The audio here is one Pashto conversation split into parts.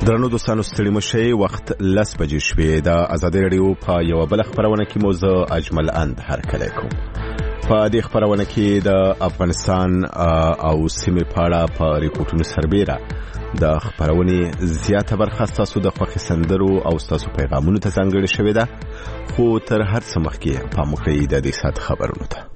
درنو دوستانو ستړي مشئ وخت 10 بجې شوې د ازادي رادیو په یو بل خبرونه کې موضوع اجمل اند هرکلی کوم. په دې خبرونه کې د افغانستان او سیمې په اړه په ریپورتونو سربېره د خبرونې زیاته برخه ستاسو د خوښې سندرو او ستاسو پیغامونو ته ځانګړې شوې ده، خو تر هر څه مخکې پام وکړئ د دې ساعت خبرونو ته.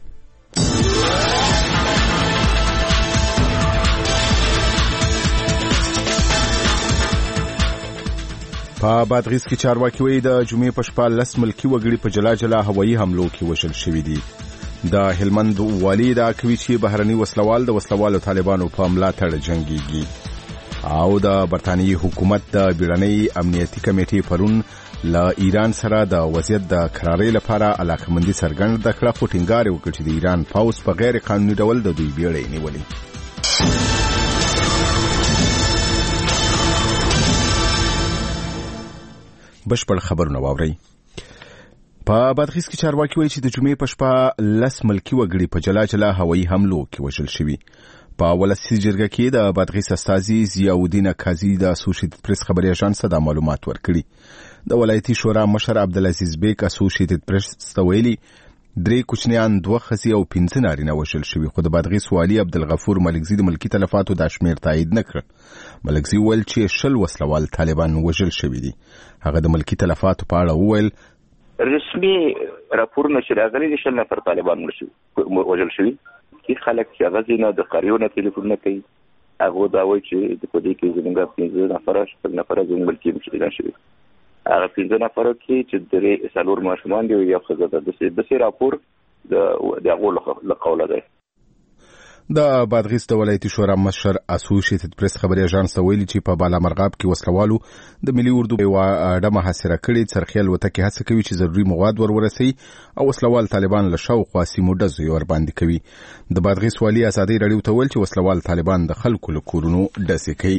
په بادغیس کې چارواکي وایي د جمعې په شپه 10 ملکی وګړي په جلا جلا هوایي حملو کې وژل شوي دي. د هلمند والي دا کوي چې بهرني وسلوال د وسلوالو طالبانو په ملاتړ جنگيږي، او د برتانیي حکومت د بیړنۍ امنیتي کمیټې پرون له ایران سره د وضعیت د قرارۍ لپاره علاقمندي څرګنده کړه، خو ټینګار وکړ چې د ایران پوځ په غیر قانوني ډول د دوی بیړۍ نیولې. بشپړ خبرونه واورئ. په بادغیس کې چارواکي وایي چې د جمعې په شپه 10 ملکی وګړي په جلا جلا هوایي حملو کې وژل شوي. په ولسي جرګه کې د بادغیس استازي ضیاءالدین قاضي د اسوسییټډ پریس خبري اژانس ته معلومات ورکړي. د ولایتي شورا مشر عبدالعزیز بیگ اسوسییټډ پریس ته ویلي 3 کوچنیان 2 ښځې او 5 نارینه وژل شوي، خو د بادغیس والي عبدالغفور ملکزي د ملکی تلفاتو د شمیر تایید نه کړ. ملکزي ویل چې 10 وسلوال طالبان وژل شوي دي. هغه د ملکی تلفاتو په اړه وویل رسمي راپورونه چې راغلي دي 10 نفر طالبان وژل شوي، چې خلک چې هغه ځینې د قریونه ټلیفونونه کوي، هغه دا وایي چې د پدې کې زموږ 15 نفر 10 نفر زموږ ملکی مشران شوي. هغه 15 نفر کې چې د سالور ماشومان دی یو څه د سې راپور د هغه له قوله ده. د بادغیس د ولایتي شورا مشر اسوسییټډ پریس خبري اژانس ویلي چې په بالا مرغاب کې وسلوالو د ملي اردو یو اډه محاصره کړې، څرخیل وتکي هڅه کوي چې ضروري مواد ورسي او وسلوال طالبان له شاوخوا سیمو ډزې ور باندې کوي. د بادغیس والي ازادي رادیو ته ویل چې وسلوال طالبان د خلکو له کورونو ډزې کوي.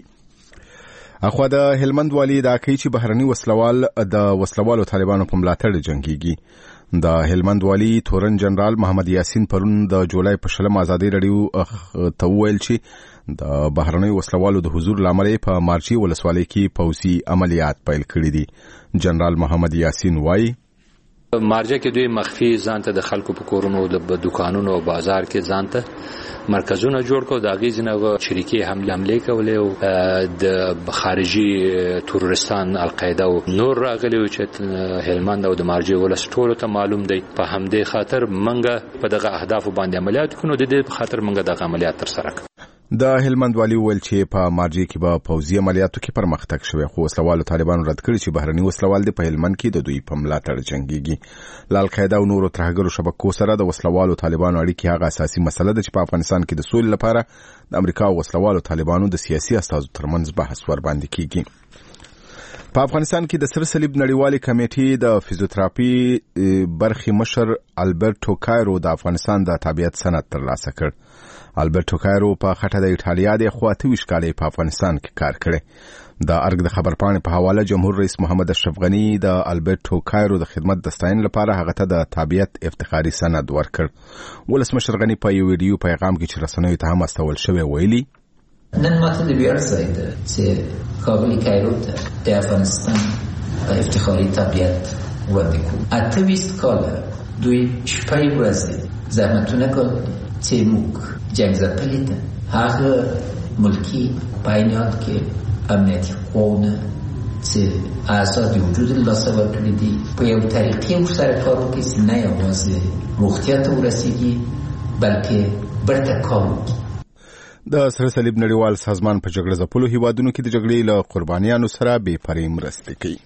اخوا د هلمند والي دا کوي چې بهرني وسلوال د وسلوالو طالبانو په ملاتړ جنگيږي. د هلمند والي تورن جنرال محمد یاسین پرون د جولای په 20 ازادي رادیو ته ویل چې د بهرني وسلوالو د حضور لامل په مارچي ولسوالۍ کې پوځي عملیات پیل کړي دي. جنرال محمد یاسین وایي مارجه کې دوی مخفي ځانته د خلکو په کورونو د دکانونو او بازار کې ځانته مرکزونه جوړ کړو، د غیزنه شریکي حمله کولې او د خارجي تورستان القاعده او نور راغلي چې هلمند او د مارجه ولس ټولو ته معلوم دی. په همدې خاطر منګه په دغه اهداف باندې عملیات کوو، د دې خاطر منګه دغه عملیات تر سره کړو. د هلمند والي ویل چې په مارجه کې به پوځي عملیاتو کې پرمختګ شوی، خو وسلوالو طالبانو رد کړی چې بهرني وسلوال د په هلمند کې د دوی په ملاتړ جنگيږي. ل القاعده او نورو ترهګرو شبکو سره د وسلوالو طالبانو اړیکې هغه اساسي مسله ده چې په افغانستان کې د سولې لپاره د امریکا او وسلوالو طالبانو د سیاسي استازو ترمنځ بحث ور باندې کیږي. په افغانستان کې د سر صلیب نړیوالې کمیټې د فزیوتراپي برخې مشر البرټو کایرو د افغانستان د تابعیت سند ترلاسه کړ. البرټو کایرو په خټه د ایټالیا د 28 کال په افغانستان کې کار کړی. د ارګ د خبرپاڼې په حواله جمهور رئیس محمد اشرف غنی د البرټو کایرو د خدمت د ستاین لپاره هغه ته د تابعیت افتخاري سند ورکړ. ولسمشر غنی په یو ویډیو پیغام کې چې رسنیو ته هم استول شوی ویلي نن ماته د بیار ځای ده چې کابل کایرو ته د افغانستان په افتخاري تابعیت ورکړو. 28 کال دوی شپږ ورځې زحمتونه کړل چې موږ جنگ زدلی ده. هغه ملکی پاینات کې امنیتی قوانه چې اساس وجود لاسه ورکړي دي په یو طریقې ورسره کار وکړي چې نه یوازې روغتیا ته ورسیږي بلکې برته کار وکړي. د سر صلیب نړیوال سازمان په جګړه ځپلو هیوادونو کې د جګړې له قربانیانو سره بې پرې مرستې کوي.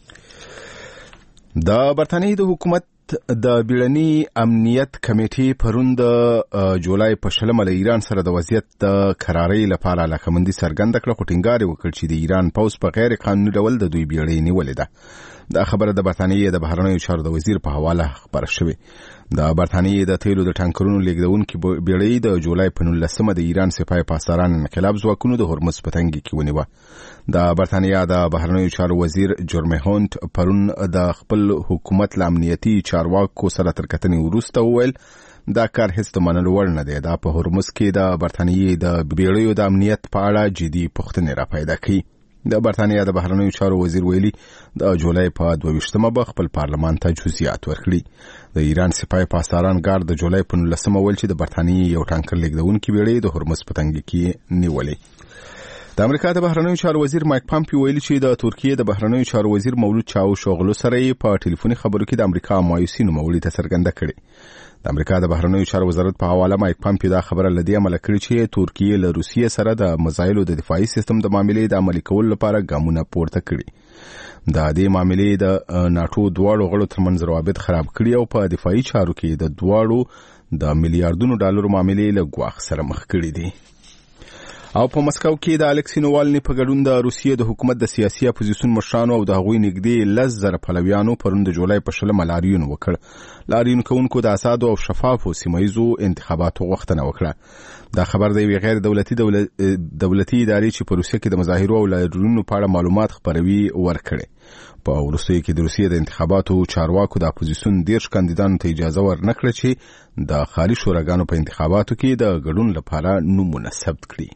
د برتانیې د حکومت د بیړني امنیت کمیټې پرون د جولای په 20 له ایران سره د وضعیت د قرارۍ لپاره علاقمندي څرګنده کړه، خو ټینګار وکړ چې د ایران پوځ په غیر قانوني ډول د دوی بیړۍ نیولې ده. دا خبره د برتانیې د بهرنیو چارو د وزیر په حواله خبره شوې. د برتانیې د تیلو د ټانکرونو لیږدونکي بیړۍ د جولای په 19 د ایران سپاه پاسداران انقلاب ځواکونو د هرمز په تنګي کې ونیوه. د برتانیا د بهرنیو چارو وزیر جرمي هونت پرون د خپل حکومت له امنیتي چارواکو سره تر کتنې وروسته وویل دا کار هیڅ د منلو وړ نه دی. دا په هرمز کې د برتانیې د بیړیو د امنیت په اړه جدي پوښتنې را پیدا کړي. د برتانیا د بهرنیو چارو وزیر ویلي د جولای په 22مه به خپل پارلمان ته جزئیات ورکړي. د ایران سپاه پاسداران ګارد د جولای په 19مه ویل چې د برتانیې یو ټانکر لیږدونکي بیړۍ د هرمز په تنګي کې نیولې. د امریکا د بهرنیو چارو وزیر مایک پامپیو ویلي چې د ترکیې د بهرنیو چارو وزیر مولود چاوشوغلو سره په ټلیفوني خبرو کې د امریکا مایوسي نوموړي ته څرګنده کړې. د امریکا د بهرنیو چارو وزارت په حواله مایک پامپیو دا خبره لدی عمل کړی چې ترکیې له روسیې سره د مزایلو د دفاعي سیستم د معاملې د عملي کولو لپاره ګامونه پورته کړي. د دې معاملې د ناتو دواړو غړو ترمنځ روابط خراب کړي او په دفاعي چارو کې د دواړو د میلیارډونو ډالرو معاملې له ګواښ سره مخ کړي دي. او په مسکو کې د الکسی نووالني په ګډون د روسیې د حکومت د سیاسي اپوزیسیون مشرانو او د هغوی نږدې 10,000 پلویانو پرون د جولای په 20 لاریون وکړ. لاریون کوونکو د آزادو او شفافو سیمایزو انتخاباتو غوښتنه وکړه. دا خبر د یوې غیر دولتي ادارې چې په روسیې کې د مظاهرو او لاریونونو په اړه معلومات خپروي ورکړي. په وروستیو کې د روسیې د انتخاباتو چارواکو د اپوزیسیون 10 کاندیدانو ته اجازه ورنکړه چې د خالي شوراګانو په انتخاباتو کې د ګډون لپاره نومونه ثبت کړي.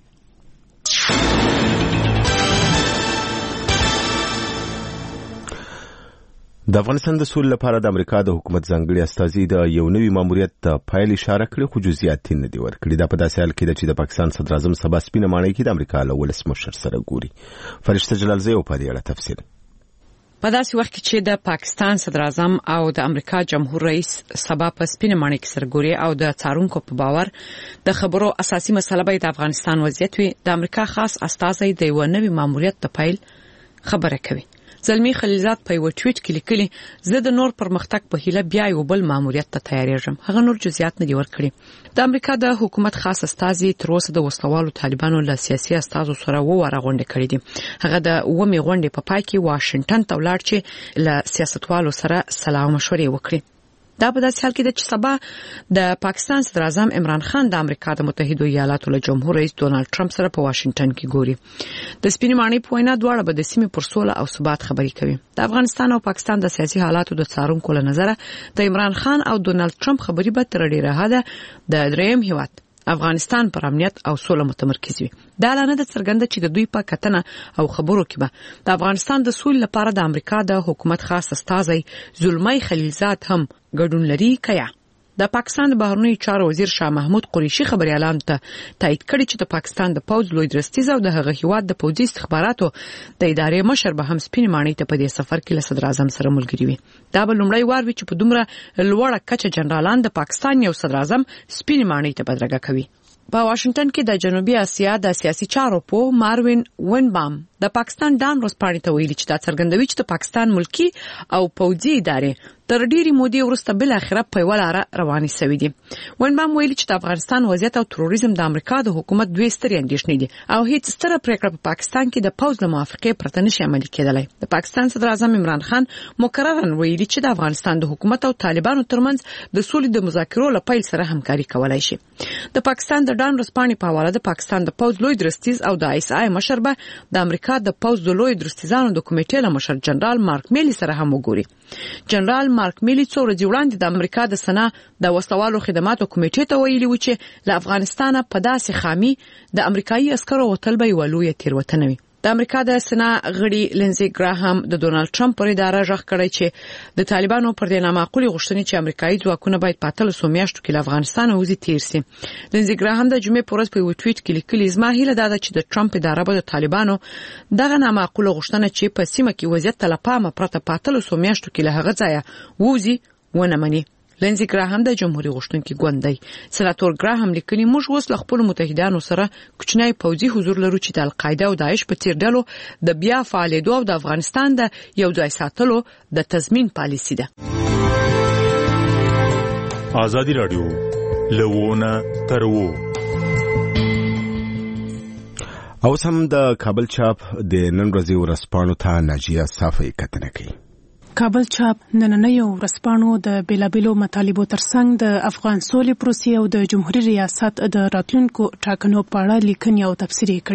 د افغانستان د سولې لپاره د امریکا د حکومت ځانګړي استازي د یو نوي ماموریت د پایل اشاره کړې خو جزئیات نه دي ورکړي. دا په داسې حال کې چې د پاکستان صدر اعظم سبا سپینه ماڼۍ کې د امریکا له ولسمشر سره ګوري. فرشته جلالزی په دې اړه تفصیل. په داسې وخت کې چې د پاکستان صدر اعظم او د امریکا جمهور رئیس سبا په سپینه ماڼۍ کې سره ګوري او د څارونکو په باور د خبرو اساسي مسله به د افغانستان وضعیت وي، د امریکا خاص استازی د یو نوي ماموریت د پایل خبره کوي. زلمی خلیلزاد په یو ټویټ کې لیکلي زه د نور پرمختګ په هیله بیا یو بل ماموریت ته تیاریږم. هغه نور جزئیات نه دي ورکړي. د امریکا د حکومت خاص استازي تر اوسه د وسلوالو طالبانو له سیاسي استازو سره وره غونډه کړې دي. هغه د ومه غونډې په پای کې واشنگټن ته ولاړ چې له سیاستوالو سره سلام مشورې وکړي. دا په داسې حال کې ده چې سبا د پاکستان صدر اعظم عمران خان د امریکا د متحده ایالاتو له جمهور رئیس ډونالد ټرمپ سره په واشنگټن کې ګوري. د سپینې ماڼۍ په وینا دواړه به د سیمې پر سوله او ثبات خبرې کوي. د افغانستان او پاکستان د سیاسي حالاتو د څارونکو له نظره د عمران خان او ډونالد ټرمپ خبرې به تر ډیره حده د دریم هیواد افغانستان پر امنیت او سوله متمرکز وي. دا لانه د څرګنده چې د دوی په کتنه او خبرو کې به د افغانستان د سولې لپاره د امریکا د حکومت خاص استازی زلمی خلیلزاد هم ګډون لري. کیا د پاکستان د بهرنیو چارو وزیر شاه محمود قریشي خبريالان ته تایید کړی چې د پاکستان د پوز لوی درستیز او د هغه هیواد د پوځي استخباراتو د ادارې مشر به هم سپینې ماڼۍ ته په دې سفر کې له صدر اعظم سره ملګری وي. دا به لومړی وار وي چې په دومره لوړه کچه جنرالان د پاکستان یو صدر اعظم سپینې ماڼۍ ته بدرګه کوي. په واشنگټن کې د جنوبي اسیا د سیاسي چارو په ماروین وینبام د پاکستان ډان روسپاڼې ته ویلي چې دا څرګندوي چې د پاکستان ملکی او پوځي ادارې تر ډیرې مودې وروسته بل اخره په ولاره رواني سوي دي. وینبام ویلي چې د افغانستان وضعیت او تروریزم د امریکا د حکومت دوی سترې اندېښنې دي او هیڅ ستره پریکړه په پاکستان کې د پوځ له موافقې پرته نشي عملي کېدلی. د پاکستان صدر اعظم عمران خان مکرراً ویلي چې د افغانستان د حکومت او طالبانو ترمنځ د سولې د مذاکرو لپاره سره همکاري کولای شي. د پاکستان د ډان روسپاڼې په حواله د پاکستان د پوځ لوی درستیز او د ISI مشر به د امریکا د پوځ د لوی درستیزانو د کمیټې له مشر جنرال مارک میلی سره هم وګوري. جنرال مارک میلی څو ورځې وړاندې د امریکا د سنا د وسلوالو خدماتو کمیټې ته ویلي و چې له افغانستانه په داسې خامي د امریکایي عسکرو وتل به یو لوی تیروتنه وي. د امریکا د سنا غړي لنزي ګراهام د ډونالد ټرمپ پر اداره ژغ کړی چې د طالبانو پر دې نامعقولي غوښتنې چې امریکایي ځواکونه باید په 13 میاشتو کې له افغانستان وځي تیر سي. لنزي ګراهام د جمعې په ورځ په یو ټویټ کې لیکلي زما هیله ده چې د ټرمپ اداره به د طالبانو دغه نامعقوله غوښتنه چې په سیمه کې وضعیت ته لپاره پرته په 13 میاشتو کې له هغه ځایه وځي ونه مني. لنزي ګراهام د جمهوریت غوښتونکي ګوندي سناتور ګراهام لیکلي موږ اوس له خپل متحدانو سره کوچنی پوځي حضور لرو چې د القاعده او داعش په تیر ډلو د بیا فعالیدو او د افغانستان د یو ځای ساتلو د تضمین پالیسي ده. ازادي رادیو لوونه ترو اوس هم د کابل چاپ د نن ورځې ورځپاڼو ته ناجیه صافی کتنه کوي. کابل چاپ نننیو ورځپاڼو د بیلابیلو مطالبو ترڅنګ د افغان سولې پروسې او د جمهوریت ریاست د راتلونکو ټاکنو په اړه لیکنې او تفسیرې کړې دي.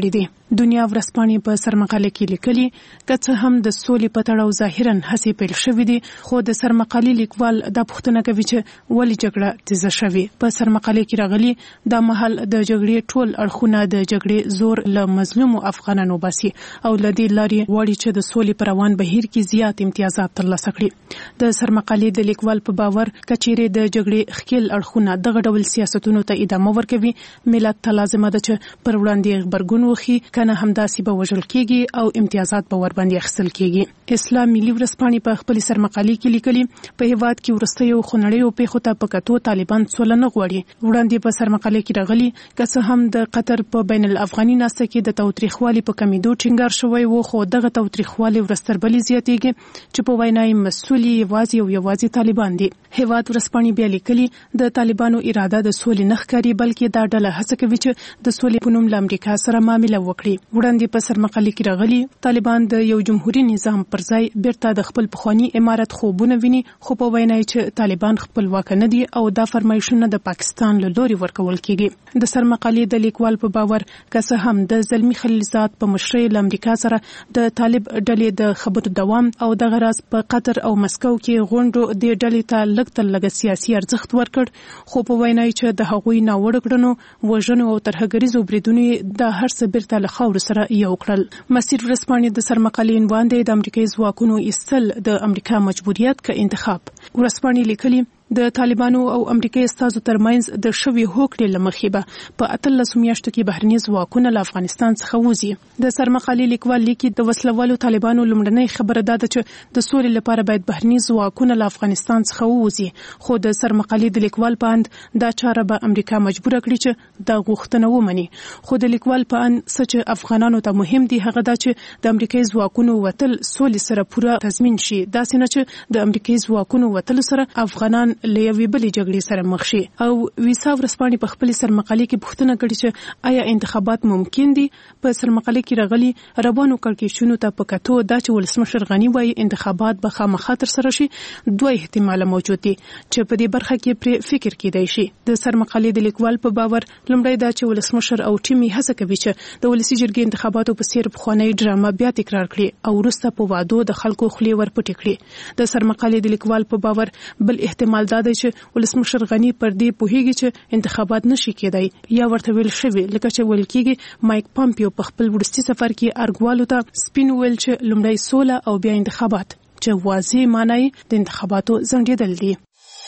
دنیا ورځپاڼې په سرمقاله کې لیکلي که څه هم د سولې په تړاو ظاهرا هڅې پیل شوې دي خو د سرمقالې لیکوال دا پوښتنه کوي چې ولې جګړه تیزه شوې. په سرمقاله کې راغلي دا مهال د جګړې ټول اړخونه د جګړې زور له مظلومو افغانانو باسي او لدې لارې وړي چې د سولې پر روان بهیر کې زیات امتیازات ترلاسه کړي. د سرمقالې د لیکوال په باور کچېرې د جګړې خکیل اړخونه دغه ډول سیاستونو ته ادامه ورکوي ملت ته لازمه ده چې پر وړاندې غبرګون وکړي کنه همداسې به وژل کېږي او امتیازات به ورباندې اخیستل کېږي. اسلام ملي ورځپاڼې په خپل سرمقالې کې لیکلي په هیواد کې وروستیو خونړیو پیښو ته په کتو طالبان سوله نه غواړي. وړاندې په سرمقالې کې راغلي که څه هم د قطر په بین الافغاني ناسته کې د تاوتریخوالي په کمیدو ټینګار شوی و خو دغه تاوتریخوالي ورستربلي زیاتېږي چې په وینای مسؤل یوازې طالبان دي. هیواد ورځپاڼې بیا لیکلي د طالبانو اراده د سولې نه ښکاري بلکې دا ډله هڅه کوي چې د سولې په نوم له امریکا سره معامله وکړي. وړاندې په سرمقالې کې راغلي طالبان د یو جمهوریت نظام پر ځای بیرته د خپل پخوانی امارت خوبونه ویني خو په وینا چې طالبان خپلواک نه دي او دا فرمایشونه د پاکستان له لوري ورکول کیږي. د سرمقالې د لیکوال په باور که څه هم د زلمی خلیلزاد په مشرۍ له امریکا سره د طالب ډلې د خبرو دوام او د غراز په قطر او مسکو کې غونډو د ډلې ته لږ سیاسي ارزښت ورکړ خو په وینا چې د هغوی ناوړه کړنو وژنو او ترهګریزو بریدونو د هر څه بیرته له خاورو سره یو کړل. مسیر ورځپاڼې د سرمقالې عنوان دی د امریکایي ځواکونو ایستل د امریکا مجبوریت که انتخاب. ورځپاڼې لیکلي د طالبانو او امریکایي استازو ترمنځ د شوي هوکړې له مخې به په 18 میاشتو کې بهرني ځواکونه له افغانستان څخه وځي. د سرمقالې لیکوال لیکي د وسلوالو طالبانو لومړنۍ خبره ده چې د سولې لپاره باید بهرني ځواکونه له افغانستان څخه ووځي خو د سرمقالې د لیکوال په اند دا چاره به امریکا مجبور کړي چې د غوښتنه ومني. خو د لیکوال په اند چې افغانانو ته مهم دي هغه دا چې د امریکایي ځواکونو وتل سولې سره پوره تضمین شي داسې نه چې د امریکایي ځواکونو وتل سره افغانان له یوې بلې جګړې سره مخ شي. او ویسا ورځپاڼې په خپل سرمقالې کې پوښتنه کړې چې آیا انتخابات ممکن دي. په سرمقالې کې راغلي روانو کړکېچونو ته په کتو دا چې ولسمشر غنی وایي انتخابات به خامخا ترسره شي دوه احتمال موجود دي چې په دې برخه کې پر فکر کېدای شي. د سرمقالې د لیکوال په باور لومړی دا چې ولسمشر او ټیم یې هڅه کوي چې د ولسی جرګې انتخاباتو په څیر پخوانی ډرامه بیا تکرار کړي او وروسته په وادو د خلکو خولې ورپټې کړي. د سرمقالې د لیکوال په باور بل احتمال دا دی چې ولسمشر غنی پر دې پوهیږي چې انتخابات نشي کېدای یا ورته ویل شوی لکه چې ویل کېږي مایک پامپیو په خپل وروستي سفر کې ارګوالو ته سپین ویل چې لومړی سوله او بیا انتخابات چې واضح معنی د انتخاباتو ځنډېدل دي.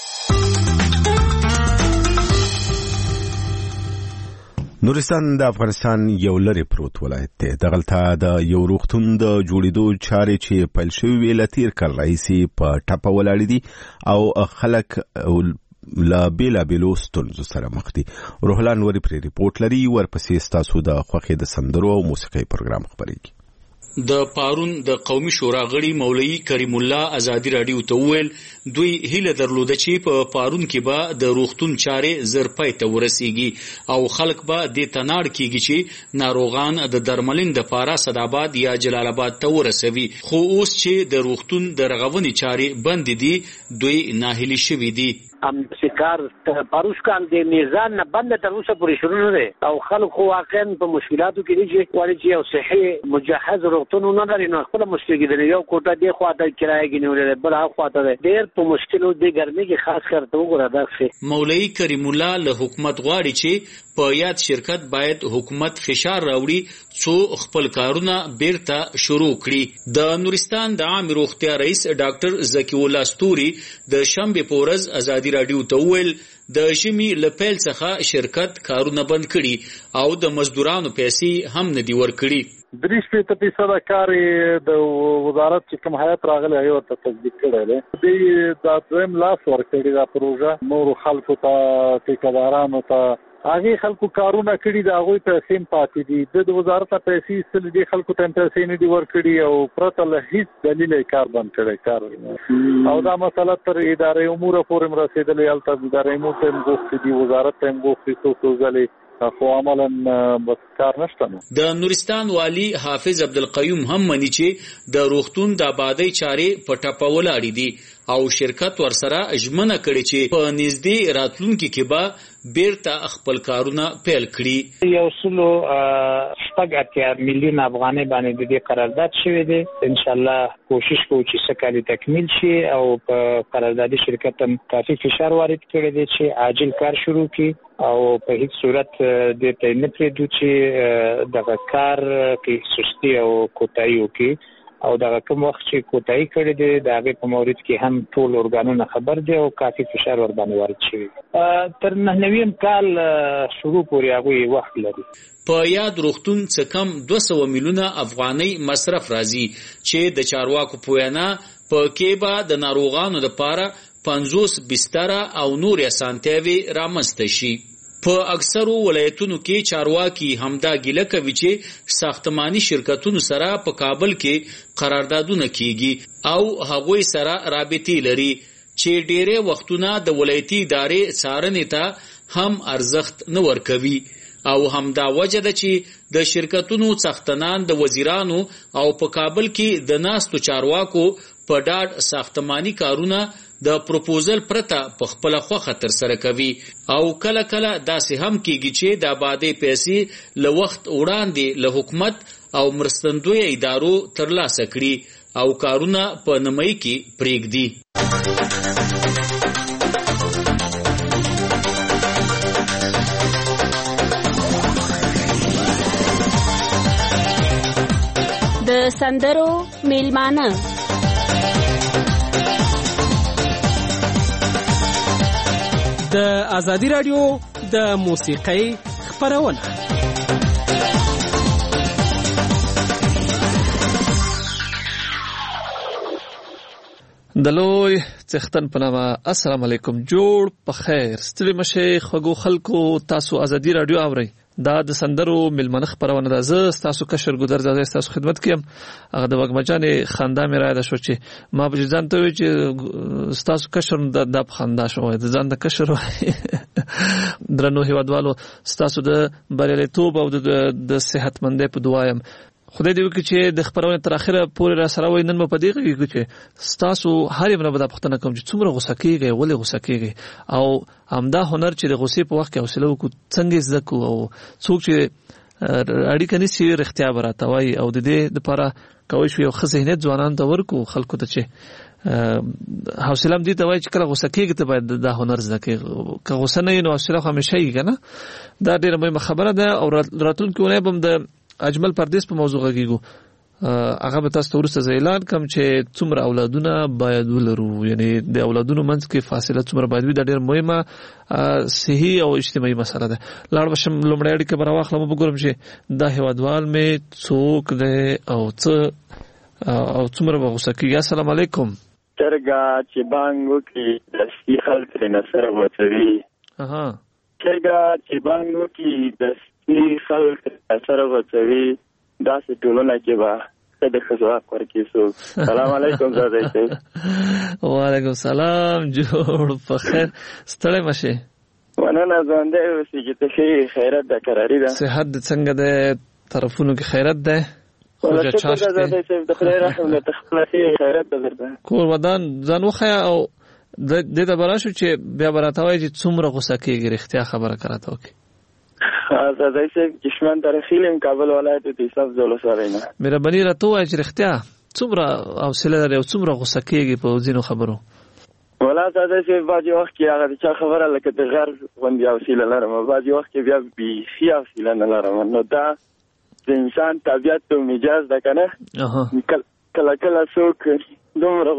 نورستان د افغانستان یو لرې پروت ولایت دی. دغلته د یو روغتون د جوړېدو چارې چې پیل شوې وې له تېر کال راهیسې په ټپه ولاړې دي او خلک له بېلابېلو ستونزو سره مخ دي. روح الله نوري پرې ریپورټ لري ورپسې ستاسو د خوښۍ د سندرو او موسیقۍ پروګرام خپرېږي. د پارون د قومي شورا غړي مولوي کریم الله ازادي رادیو ته وویل دوی هیله درلوده چې په پارون کې به د روغتون چارې زر پای ته ورسیږي او خلک به د تناړ کېږي چې ناروغان د درملین د پاره صداباد یا جلال آباد ته ورسوي. خو اوس چې د روغتون د رغونې چارې بند دي دوی ناهیلي شوي دي. امسکار پاروش کان د میزان نه بند تر اوسه پورې شروع نه دي او خلکو واقعا په مشکلاتو کې دي چې ولې چې یو صحي مجهز روغتون نه لري نو خپل مشکل کې یو کوټه دی خو د کرایه کې نیولې بل هغه خواته ډېر په مشکلو دی ګرمي کې خاص کر ته وګوره دا څه. مولوي کریم الله له حکومت غواړي چې په یاد شرکت باید حکومت فشار راوړي څو خپل کارونه بیرته شروع کړي. د نورستان د عام روغتیا رئیس ډاکټر زکی الله ستوري د شنبه په ورځ ازادي رادیو ته وویل د ژمي له پیل څخه شرکت کارونه بند کړي او د مزدورانو پیسې هم نه دي ورکړي. 3% کار د وزارت چې کوم هیئت راغلی هغه ته تصدیق کړی دی. د دویم لاس ورکړي دا پروژه نور خلکو ته ټیکدارانو ته هغه خلکو کارونه کړي دا هغه پیسې پاتې دي. د وزارت پیسې سل دي خلکو ته پیسې نه دي ورکړي او پرته له هیڅ دلیل کار بند کړي کار او دا مسله تر ادارې امور پورې رسیدلې البته ادارې امور ته موږ دي وزارت ته موږ څه ځلې خو عملاً بس کار نشته. د نورستان والی حافظ عبدالقیوم هم مني چې د روغتون د آبادی چارې په ټپه ولاړې دي او شرکت ورسره ژمنه کړې چې په نږدې راتلونکي کې به بیرته خپل کارونه پیل کړي. یو سلو شپږ اتیا میلیون افغانۍ باندې د دې قرارداد شوی دی. ان شاء الله کوشش کوو چې سکالي تکمیل شي او په قراردادي شرکت هم کافي فشار وارد کړی دی چې عاجل کار شروع کړي او په هیڅ صورت د ته نه پریږدو چې دغه کار کې سستی او کوتاهي وکړي او دا کوم وخت چې کوتاهي کړی دی د هغه په مورید کې هم ټول ارګانونه خبر دي او کافي فشار ور باندې وارد شوی. تر 99 کال شروع پورې هغه وخت لري. په یاد روغتون څخه کم 200 میلیونه افغانۍ مصرف راځي چې د چارواکو په وینا په کې به د ناروغانو لپاره 50 بستر او نور اسانتیاوي رامنځته شي. په اکثرو ولایتونو کې چارواکي همدا ګیله کوي چې ساختماني شرکتونو سره په کابل کې قراردادونه کیږي او هغوی سره رابطې لري چې ډېرې وختونه د ولایتي ادارې څارنې ته هم ارزښت نه ورکوي او همدا وجه ده چې د شرکتونو څښتنان د وزیرانو او په کابل کې د ناستو چارواکو په ډاډ ساختماني کارونه د پروپوزل پرته په خپل خوخه تر سره کوي او کله کله داسې هم کیږي چې د آبادې پیسې له وخت وړاندې له حکومت او مرستندوی ادارو ترلاسه کړي او کارونه په نمای کې پریږدي. د سندرو میلمانه د ازادي رادیو د موسیقۍ خپرونه. د لوی څښتن په نامه السلام علیکم. جوړ په خیر ستړي مشه خوګو خلکو تاسو ازادي رادیو اورئ. دا د سندرو میلمنه خبرونه ده. زه تاسو کشر ګذر زده تاسو خدمت کوم. هغه د وګمجان خندا مې را ده شو چې ما به ځان ته وی چې تاسو کشر د خندا شو د ځان د کشر درنو هیوادوالو تاسو د بریالیتوب او د صحتمندۍ په دعایم. خدای دې وکړي چې د خبرونه تر اخره پورې را سره وای. نن په دې کې چې تاسو هر یو نه بده پښتنه کوم چې څومره غوسه کیږي ولې غوسه کیږي او همدا هنر چې د غوسې په وخت کې حوصله وکړو څنګه زکو او څوک چې اړیکه نشي رښتیا براته وای او د دې لپاره کوي شو یو خزینه ځوانان ته ورکو خلکو ته چې حوصله هم دي ته وای چې کله غوسه کیږي ته باید د هنر زکه که غوسه نه نو حوصله همیشه یې کنه. دا ډیره مهمه خبره ده او راتلونکي ونه بم د اجمل پردیس په موضوع غږیږو. هغه به تاسو ورسره اعلان کوم چې څومره اولادونه باید ولرو یعنی د اولادونو منځ کې فاصله څومره باید وي. دا ډېر مهمه صحي او اجتماعي مسله ده. لاړ بشم لومړی اړیکه به راواخلم وګورم چې دا هیوادوال مې څوک دی او څومره به غوسه کېږي. السلام علیکم. چرګه چې بانګ وکړي دستي خلک ترېنه سره غوڅوي. چرګه چې بانګ وکړي دستي خلک سره غوڅوي. داسې ټولنه کې به څه د ښځو حق ورکړي څوک. سلام علیکم زادی صاحب. وعلیکم سلام. جوړ په خیر ستړی مشې. مننه ژوندی اوسې چې ته ښې خیرت ده کراري ده. صحت دې څنګه دی طرفونو کې خیرت دی؟ شکر ده زادی صاحب د خدای رحم دی ته خپله ښې خیرت ده درته. کور ودان ځان وښیه او دې ته به راشو چې بیا به راته وایي چې څومره غوسه کېږي رښتیا خبره که راته وکړي. زادی صاحب کشمن ترخیلیم کابل ولایت تیصف ولسوالۍ نه. مهرباني راته ووایه چې رښتیا څومره حوصله لرې او څومره غوسه کېږي په ځینو خبرو؟ ولا زادی صاحب بعضې وخت کې هغه د چا خبره لکه د غر غوندې حوصله لرم بعضې وخت کې بیا بیخي حوصله نه لرم. نو دا د انسان طبیعت او مجاز ده که نه. کله کله څوک دومره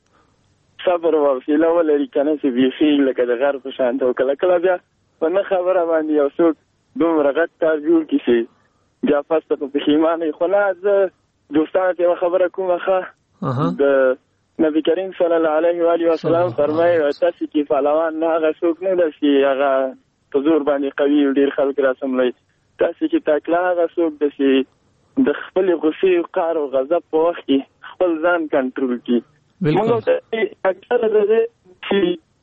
صبر او حوصله ولري که نه چې بیخي لکه د غر په شان او کله کله بیا په نه خبره باندې یو څوک دومره غټ کار جوړ کړي چې بیا فسته په پښیمانه وي. خو نه زه دوستانو ته یوه خبره کومه ښه د نبي کریم صلی الله علیه و آله وسلم فرمایي تاسې کې پهلوان نه هغه څوک نه ده چې هغه په زور باندې قوي ډېر خلک راسملوي. تاسې کې تکړه هغه څوک ده چې د خپلې غصې قهر او غضب په وخت کې خپل ځان کنټرول کړي. موږ ته اکثره د دې چې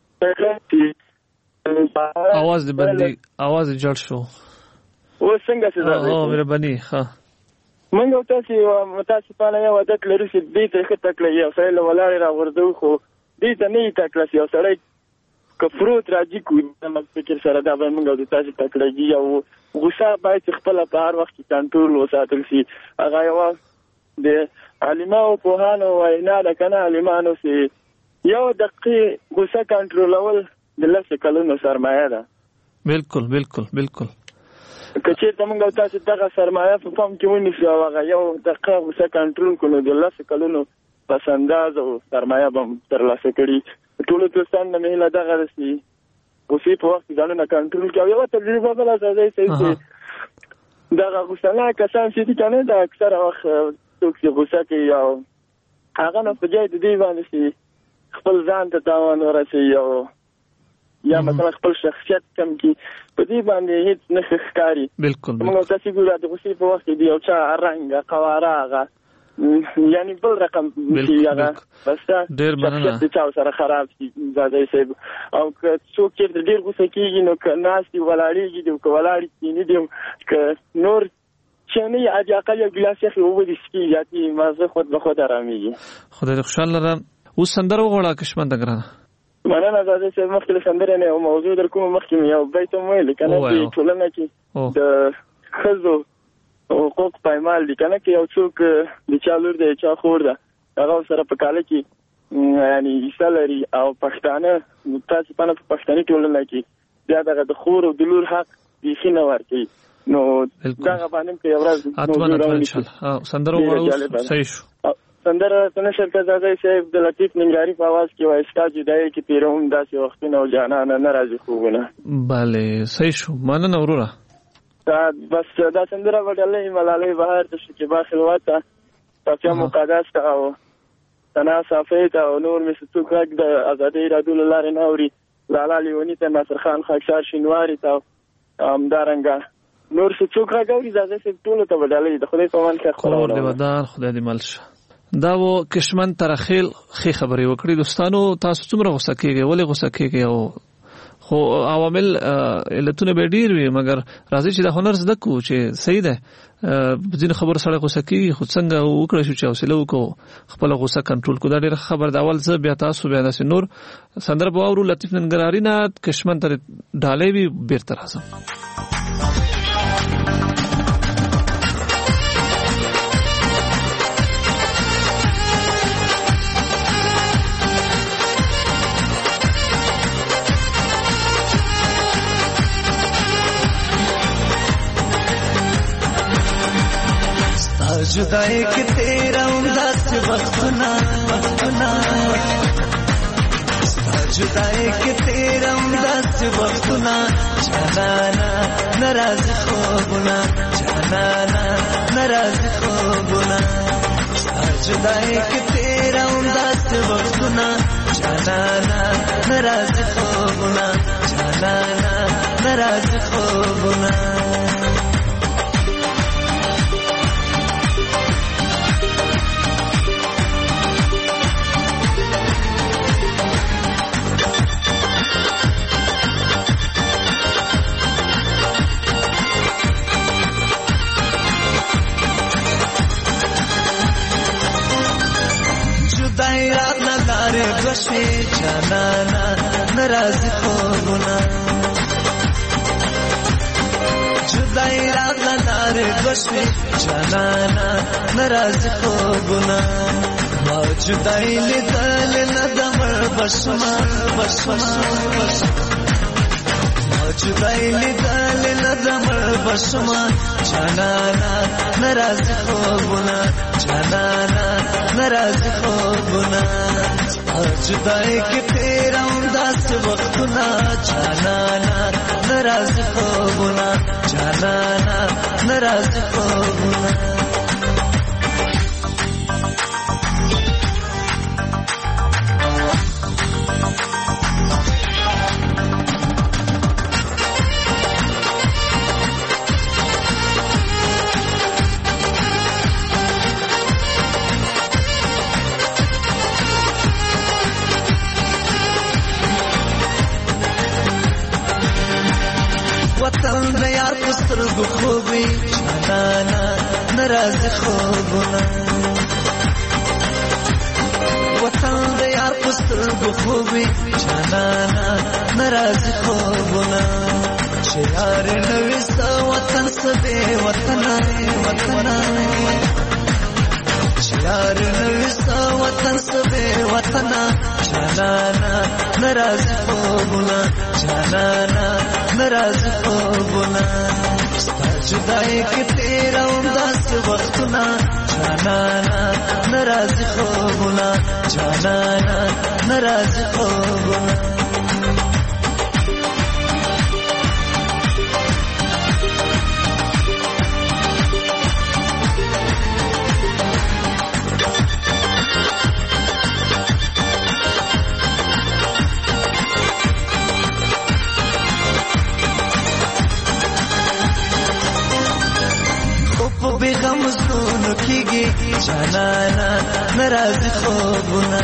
आवाज دې بندي आवाज جوړ شو. و څنګه څه ده؟ مهرباني ښه. موږ تاسو متاسفانه یو عادت لرو چې دې ته ښه تکړه یو سړی له ولاړې راغورځو خو دې ته نه تکړه یو سړی که فروت راځي کوي د فکر سره دا به موږ د تاسو تکړهږي او غوسه باید خپل په هر وخت کې کنټرول وساتل شي. هغه یو د عالمانو پوهانو وینا ده کنه عالمانو چې یو دقیقه غوسه کنټرولول د 10 کلونو سرمایه ده. بالکل بالکل بالکل. که چېرته موږ تاسو دغه سرمایه په پام کې ونیسو او هغه یو دقیقه غوسه کنټرول کړو د 10 کلونو پس انداز او سرمایه به ترلاسه کړي. ټول دوستان نه مهله دغه رسي غوسې په وخت ځانونه کنټرول کوي. یو تجربه بل ځای چې دغه غوسه کسان چې دي کنه د اکثره وخت څوک چې غوسه کوي او هغه نه په ځای د دې باندې چې خپل ځان ته تاوان ورسوي او یا مثلا خپل شخصیت کم کی په دې باندې هیڅ نه ښکاري. بالکل موږ تاسو ګورئ د غوسې په وخت کې دی او چا رنګ قواره هغه یعنی بل رقم چې هغه بس ډېر مننه چې چا سره خراب شي زاده صاحب. او که څوک چې ډېر غوسه کیږي نو که ناس دی ولاړیږي دی که ولاړی کینی دی که نور چې نه یې اقل یو ګلاس یې اوبه دي سکي یاتي مازه خود به خود آرامېږي. خدای دې خوشحال لرم. اوس سندره وغواړه کشمن د ګرانه. مننه زاده صاحب. مخکې سندره نه او موضوع در کوم مخکې یو بیت ویل کنه چې ټولنه کې د ښځو حقوق پایمال دي کنه کې یو څوک د چا لور دی چا خور ده هغه سره په کاله کې یعنی حصه لري او پښتانه متاسفانه په پښتني ټولنه کې بیا دغه د خور او د لور حق بیخي نه ورکوي. نو دغه باندې کې یو ورځ اتمنه ان شاء الله سندره وړو صحیح شو. سندره څنګه شرکت زاده صاحب د لطیف ننګاری په आवाज کې وایي ستا جدای کې پیروم داسې وختونه او جانانه ناراضي خوبونه. bale صحیح شو. مننه وروره. بس دا سندره وړلې ملالۍ بهر د شکیبا خلوته صافیه مقدس ته او ثنا صافی ته او نور مې څوک غږ د ازادۍ رادیو له لارې نه اوري لالا لیوني ته ناصر خان خاکسار شینواري ته همدارنګه نور څوک غږ اوري زاده صاحب ټولو ته وړلې د خدای په امان کې خور دې ودار خدای دې مل شه. دا و کشمن ترخیل خې خبرې وکړي. دوستانو تاسو څومره غوسه کیږئ ولې غوسه کیږئ او خو عوامل علتونه به ډیر وي مګر راځي چې د هنر زده کو چې صحیح ده. ځین خبر سره غوسه کیږي خو څنګه وکړو چې حوصله وکړو خپل غوسه کنټرول کو. دا ډیر خبر د اول څه بیا تاسو بیا د نور سندر باورو لطیف ننګراری نه کشمن تر ډالې وی بیرته راځم. जुदाई के तेरा उदास वक्तना वक्तना जुदाई के तेरा उदास वक्तना जाना नाराज खोबना जाना नाराज खोबना जुदाई के तेरा उदास वक्तना जाना नाराज खोबना जाना नाराज खोबना. गोशे जाना नाराज खोबना जुदाई रात नारे गोशे जाना नाराज खोबना जुदाई ले दल नदमर बसमा बसमा जुदाई ले दल नदमर बसमा जाना नाराज खोबना जाना नाराज खोबना जुदाई के तेरा उदास वक्तना जाना नाराज खोबना जाना नाराज खोबना. वतन यार पुस्तर गुखोबी जाना नाराज खोबना वतन यार پسترګو خوبي جانانا ناراضي خوبونه چې یار نوې ستا وطن سبه وطن یار نوې ستا وطن سبه وطن جانانا ناراضي خوبونه جانانا ناراضي خوبونه ستا جدای کې تیرا داس وختونه جانانا ناراضي خوبونه جانانا ناراضي خوبونه بیغم زنونو کیږي جانانا ناراضي خوبونه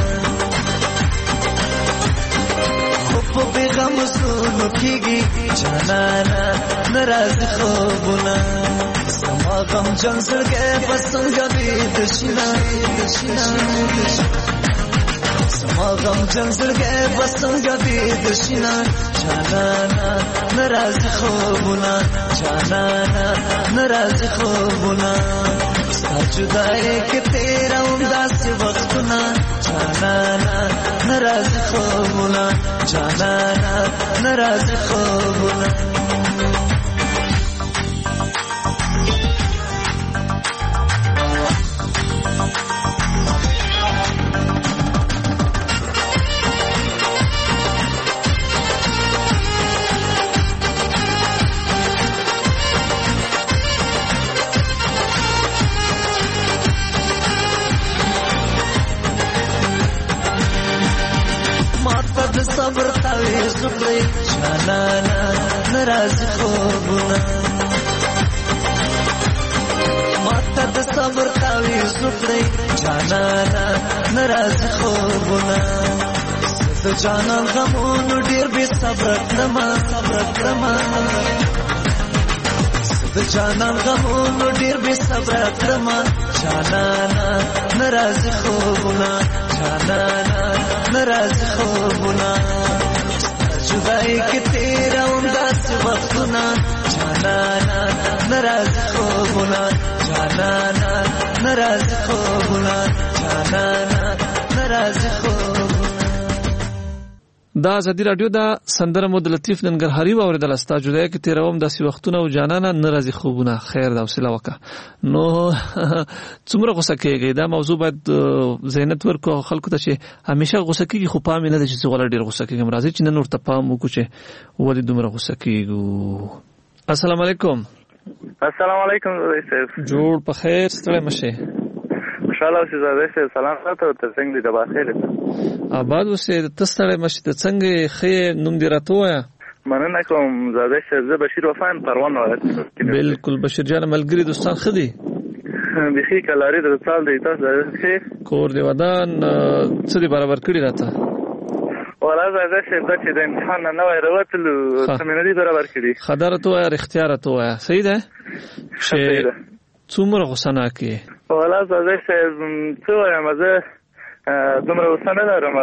خو بیغم زنونو کیږي جانانا ناراضي خوبونه سما غم جن زړګي پسنګ دې دشنا سما غم جن زړګي پسنګ دې دشنا جانانا ناراضي خوبونه جانانا ناراضي خوبونه ستا جدای کې تیرا داس وختونه جانانا ناراضي خوبونه جانانا ناراضي خوبونه صبر تاوي زخري جانانا ناراضي خوبونه ماته د صبر تاوي زخري جانانا ناراضي خوبونه د جانان غمونو ډیر به صبر کړم د جانان غمونو ډیر به صبر کړم جانانا ناراضي خوبونه جانانا ناراضي خوبونه جدای کې تیرا داس وختونه جانانا ناراضي خوبونه جانانا ناراضي خوبونه جانانا ناراضي خوبونه دا ازادي رادیو دا سندره مود لطیف ننګرهاري واوریدل استا جدای کې تیروم داسې وختونه او جانانا ناراضي خوبونه خیر دا وسیله وکا نو څومره غوسه کېږي دا موضوع باید زینت ورکو خلکو ته چې همیشه غوسه کېږي خو پام نه ده چې څوغله ډیر غوسه کېږي راځي چې نن ورته پام وکړو چې ولې دومره غوسه کېږو السلام علیکم السلام علیکم صاحب جوړ په خیر ستړی مشه خوشاله اوسې زاده صاحب سلام تاسو ته څنګه دې بخیر آباد اوسې تستړی مشه ته څنګه خې نوم دې راته وایا مننه کوم زاده صاحب زه بشیر وفان پروان ولایت بالکل بشیر جان ملګری دوستان خدي بخي کلاری د سال دی تاسو ښه کور دی ودان څه دی برابر کړی راته ولا زاده صاحب چې د امتحان نه وای راوتلو سمیناري برابر کړی خبره ته وای اختیار ته وای صحیح ده چې څومره غوسه کې ولا زاده صاحب څه وایم زه دومره غوسه نه لرم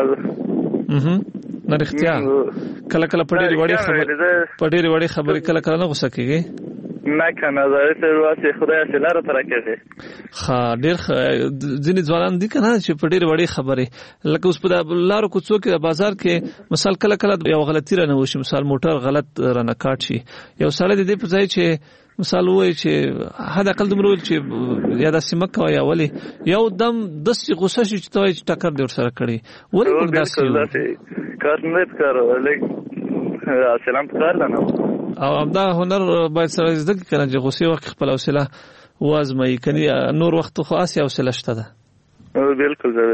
نه اختیار کله کله پډېری وړي خبرې کله کله نه غوسه کېږي نه کنه زه واسه خدای سره تر راکې خا ډېر ځینې ځوانان دي کنه چې په ډېر وړي خبرې لکه اوس په لارو کوڅو کې بازار کې مثال کله کله یو غلطي رانه وشي مثال موټر غلط رانه کاټ شي یو سړی د دې په ځای چې مثال وای چې حد اقل دومره چې یا د سیمکه یا ولی یو دم د غوسه شي چې توای ټکر دی ور سره کړی ولی موږ داسې کار نه کارو لیک سلام کار نه او دا هنر باید سره زده کړه چې غوسه وخت خپل حوصله وازمای کني نور وخت خو اسیا حوصله شته ده بالکل زه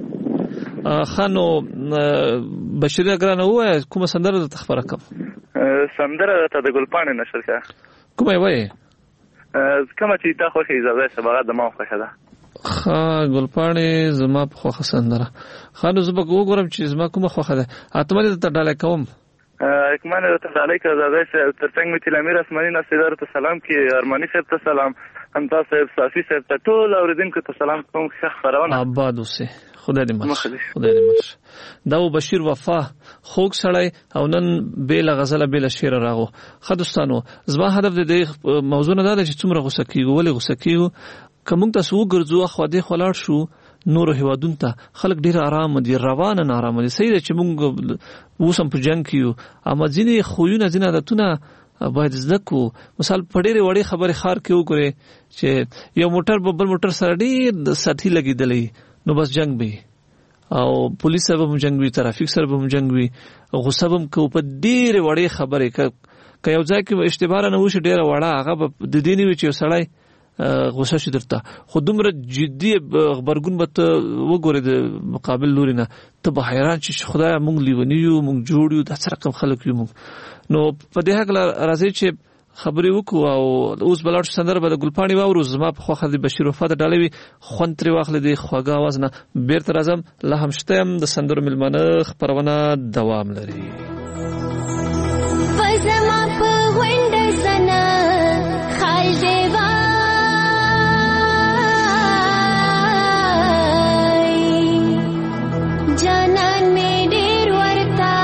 خانو بشیر اگرانه وای کومه سندره د تخبره کوم سندره ته د ګلپانې نشر کا کومه وای کومه چې تا خو هي زړه سبا د ما خوښه ده ګلپانې زما په خوښه سندره خانو زه به وګورم چې زما کومه خوښه ده اتمنه ته ډاله کوم اکمانه ته ډاله کا زړه ترڅنګ می تل امیر اسماني نصیدار ته سلام کې ارمانی صاحب ته سلام هم تاسو صافي صاحب ته ټول اوریدونکو ته سلام کوم ښه خبرونه آباد اوسه خدای دې مخ دا بشیر وفا خوږ سړی او نن بیل غزله بیل شعر راغو. خدستانو زما هدف د موضوع نه دا چې څومره غوسه کیږو ولې غوسه کیږو کوم تاسو وګرځو خو دې خلاړ شو نور هیوادون ته خلک ډیر آرام دي روان نه آرام دي صحیح چې موږ وسم په جنگ کیو اما ځینې خوونه ځینې عادتونه باید زده کو. مثال په ډېرې وړې خبرې خار کې وګورئ چې یو موټر بل موټر سره ډېر ساتي لګېدلی نو بس جنگ به او پولیس سره هم جنگ وي ترافیک سره هم جنگ وي غصه هم کو په ډېرې وړې خبرې که یو ځای کې اشتباه نه وشي ډېره وړه هغه د دې نه وي چې یو سړی غوسه شي درته خو دومره جدي خبرګون به ته وګورې د مقابل لوري نه ته به حیران چې خدای موږ لیوني یو موږ جوړ یو داسې رقم خلک یو موږ. نو په دې هکله راځي چې خبرې وکړو او اوس به لاړ شو سندره به د ګلپاڼې واورو. زما په خوښه د بشیر وفا د ډالۍ وي خوند ترې واخلې د خوږه اواز نه بېرته راځم لا هم شته یم د سندرو مېلمانه خپرونه دوام لري. جانان میں ډیر ورتا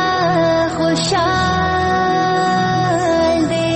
خوشحال دے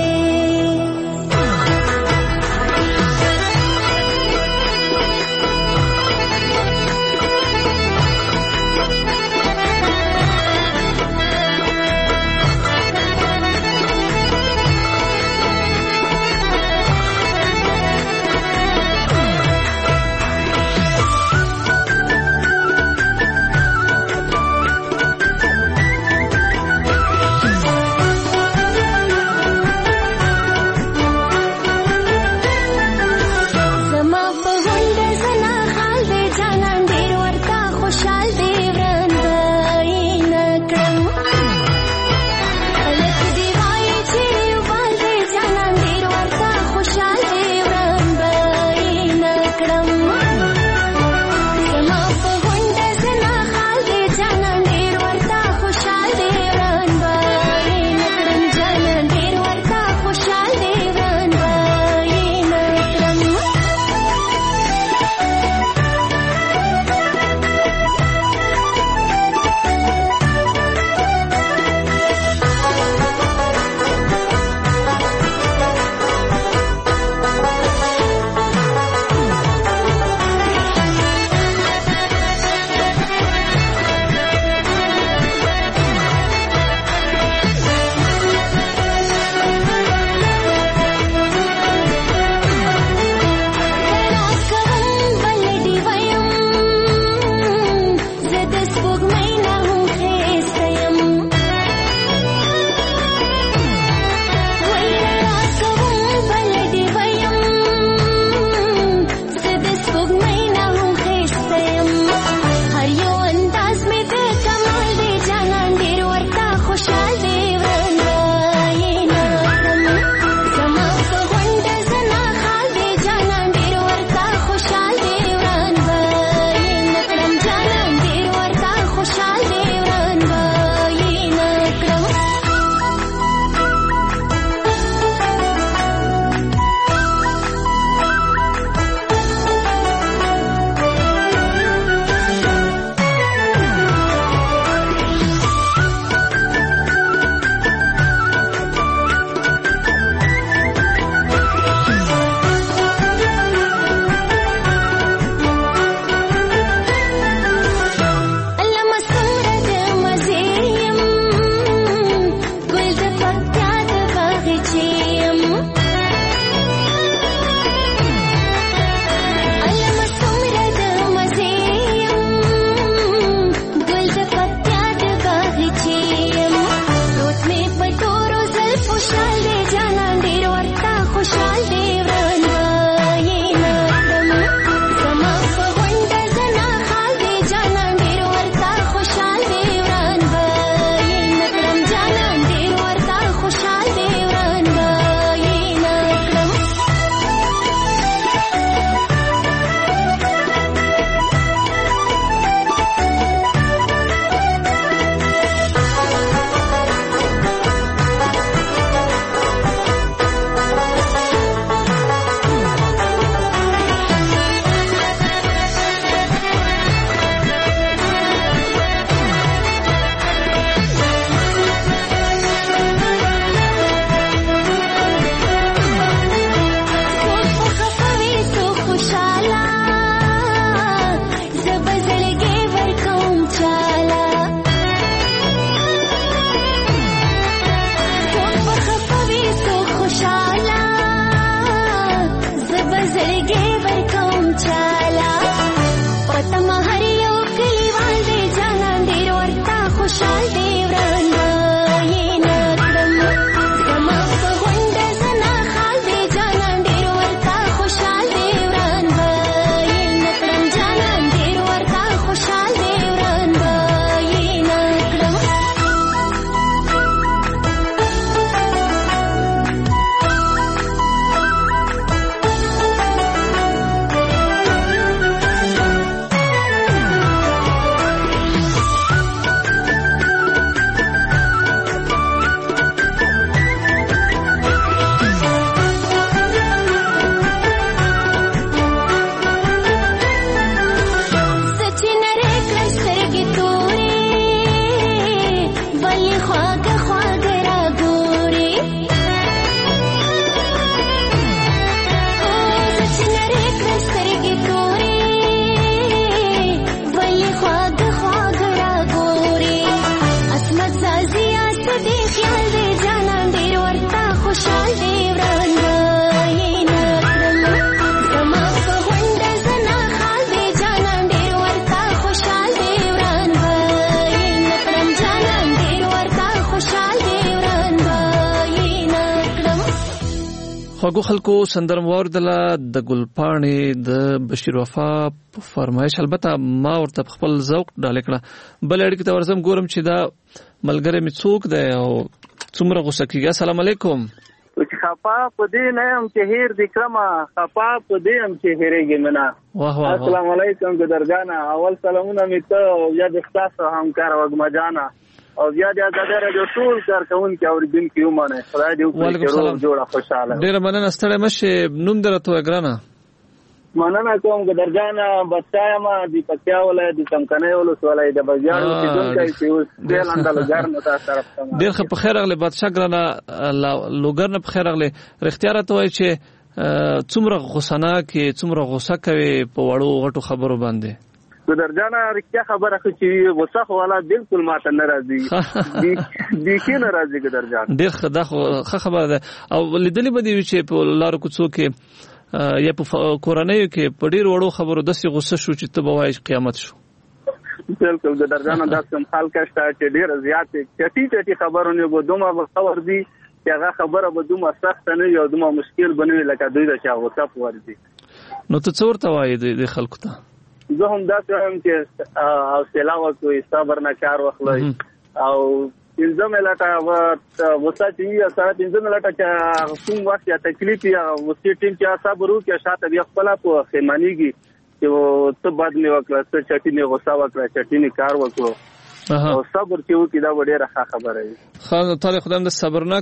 خواږو خلکو سندرم واردله د ګلپاڼې د بشیر وفا فرمایش. البته ما ورته خپل ذوق ډالې کړه. بل اړیکې ته ورځم ګورم چې دا ملګری مې څوک دی او څومره غوسه کېږي. السلام علیکم. چې خفا په دې نه یم چې هیر دې کړمه، خفا په دې یم چې هېرېږي مې نه. السلام علیکم ګدرجانه. اول سلامونه مې ته او بیا د ستاسو همکار وږمه جانه او بیا د ازادۍ راډیو ټول کارکوونکي اورېدونکي ومنئ. خدای دې وکړي چې روغ جوړه خوشحاله. ډېره مننه. ستړی مه شې. نوم دې راته ووایه ګرانه. مننه کوم ګدرجانه. بچا یم د پکتیا ولایت د څمکنیو ولسوالۍ د بزګر اوسېدونکی چې اوس ډېر لاندې لوګر نه تاسو طرف ته. ډېر ښه. په خیر راغلې بادشاه ګرانه. لوګر نه په خیر راغلې. رښتیا راته وایي چې څومره غوسناک یې، څومره غوسه کوې په وړو غټو خبرو باندې. ګدرجانه رښتیا خبره خو چې غوسه خو والا بالکل ماته نه راځي. بیخي نه راځي ګدرجانه. ډېر ښه. دا خو ښه خبره ده. او لیدلې به دې وي چې په لارو کوڅو کې یا په کورنیو کې په ډېر وړو خبرو داسې غوسه شو چې ته به وایې قیامت شو. بالکل ګدرجانه. داسې هم خلک شته چې ډېره زیاتې چټي خبرونه به دومره غوسه ورځي چې هغه خبره به دومره سخته نه وي او دومره مشکل به نه وي لکه دوی ته چې غوسه ورځي. نو ته څه ورته وایې د خلکو ته؟ زه هم داسې وایم چې حوصله وکړئ، صبر نه کار واخلئ او پنځه ملټه غوسه چې وي سره پنځه ملټه چې کوم وخت یا تکلیف یا غوسې ټیم چې صبر وکړي شاته بیا خپله په خیمانیږي چې ته بد مې وکړه، ته چټینې غوسه وکړه، چټینې کار وکړو او صبر چې وکړي دا به ډېره ښه خبره وي. ښه. تعالی خدای د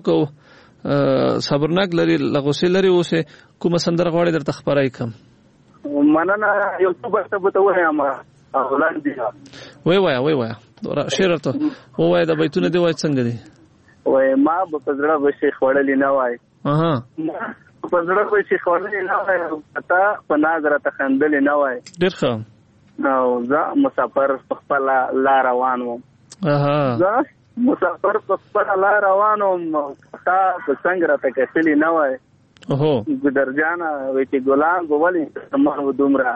صبرناک لري له غوسې لري اوسې. کومه سندره غواړې درته خپره کړم؟ مننه. یو څه به ته ووایم وړاندې. وایه شعر ورته ووایه. د بیتونه دې وایه څنګه دي؟ وایي ما به په زړه بشي خوړلې نه وای، په زړه بشي خوړلې نه وای او تا په ناز راته خندلې نه وای. ډېر ښه. او زه مسافر په خپله لار روان وم. تا په څنګ راته کتلې نه وای. ګدرجانه وایي چې ګلان به ولې مخ دومره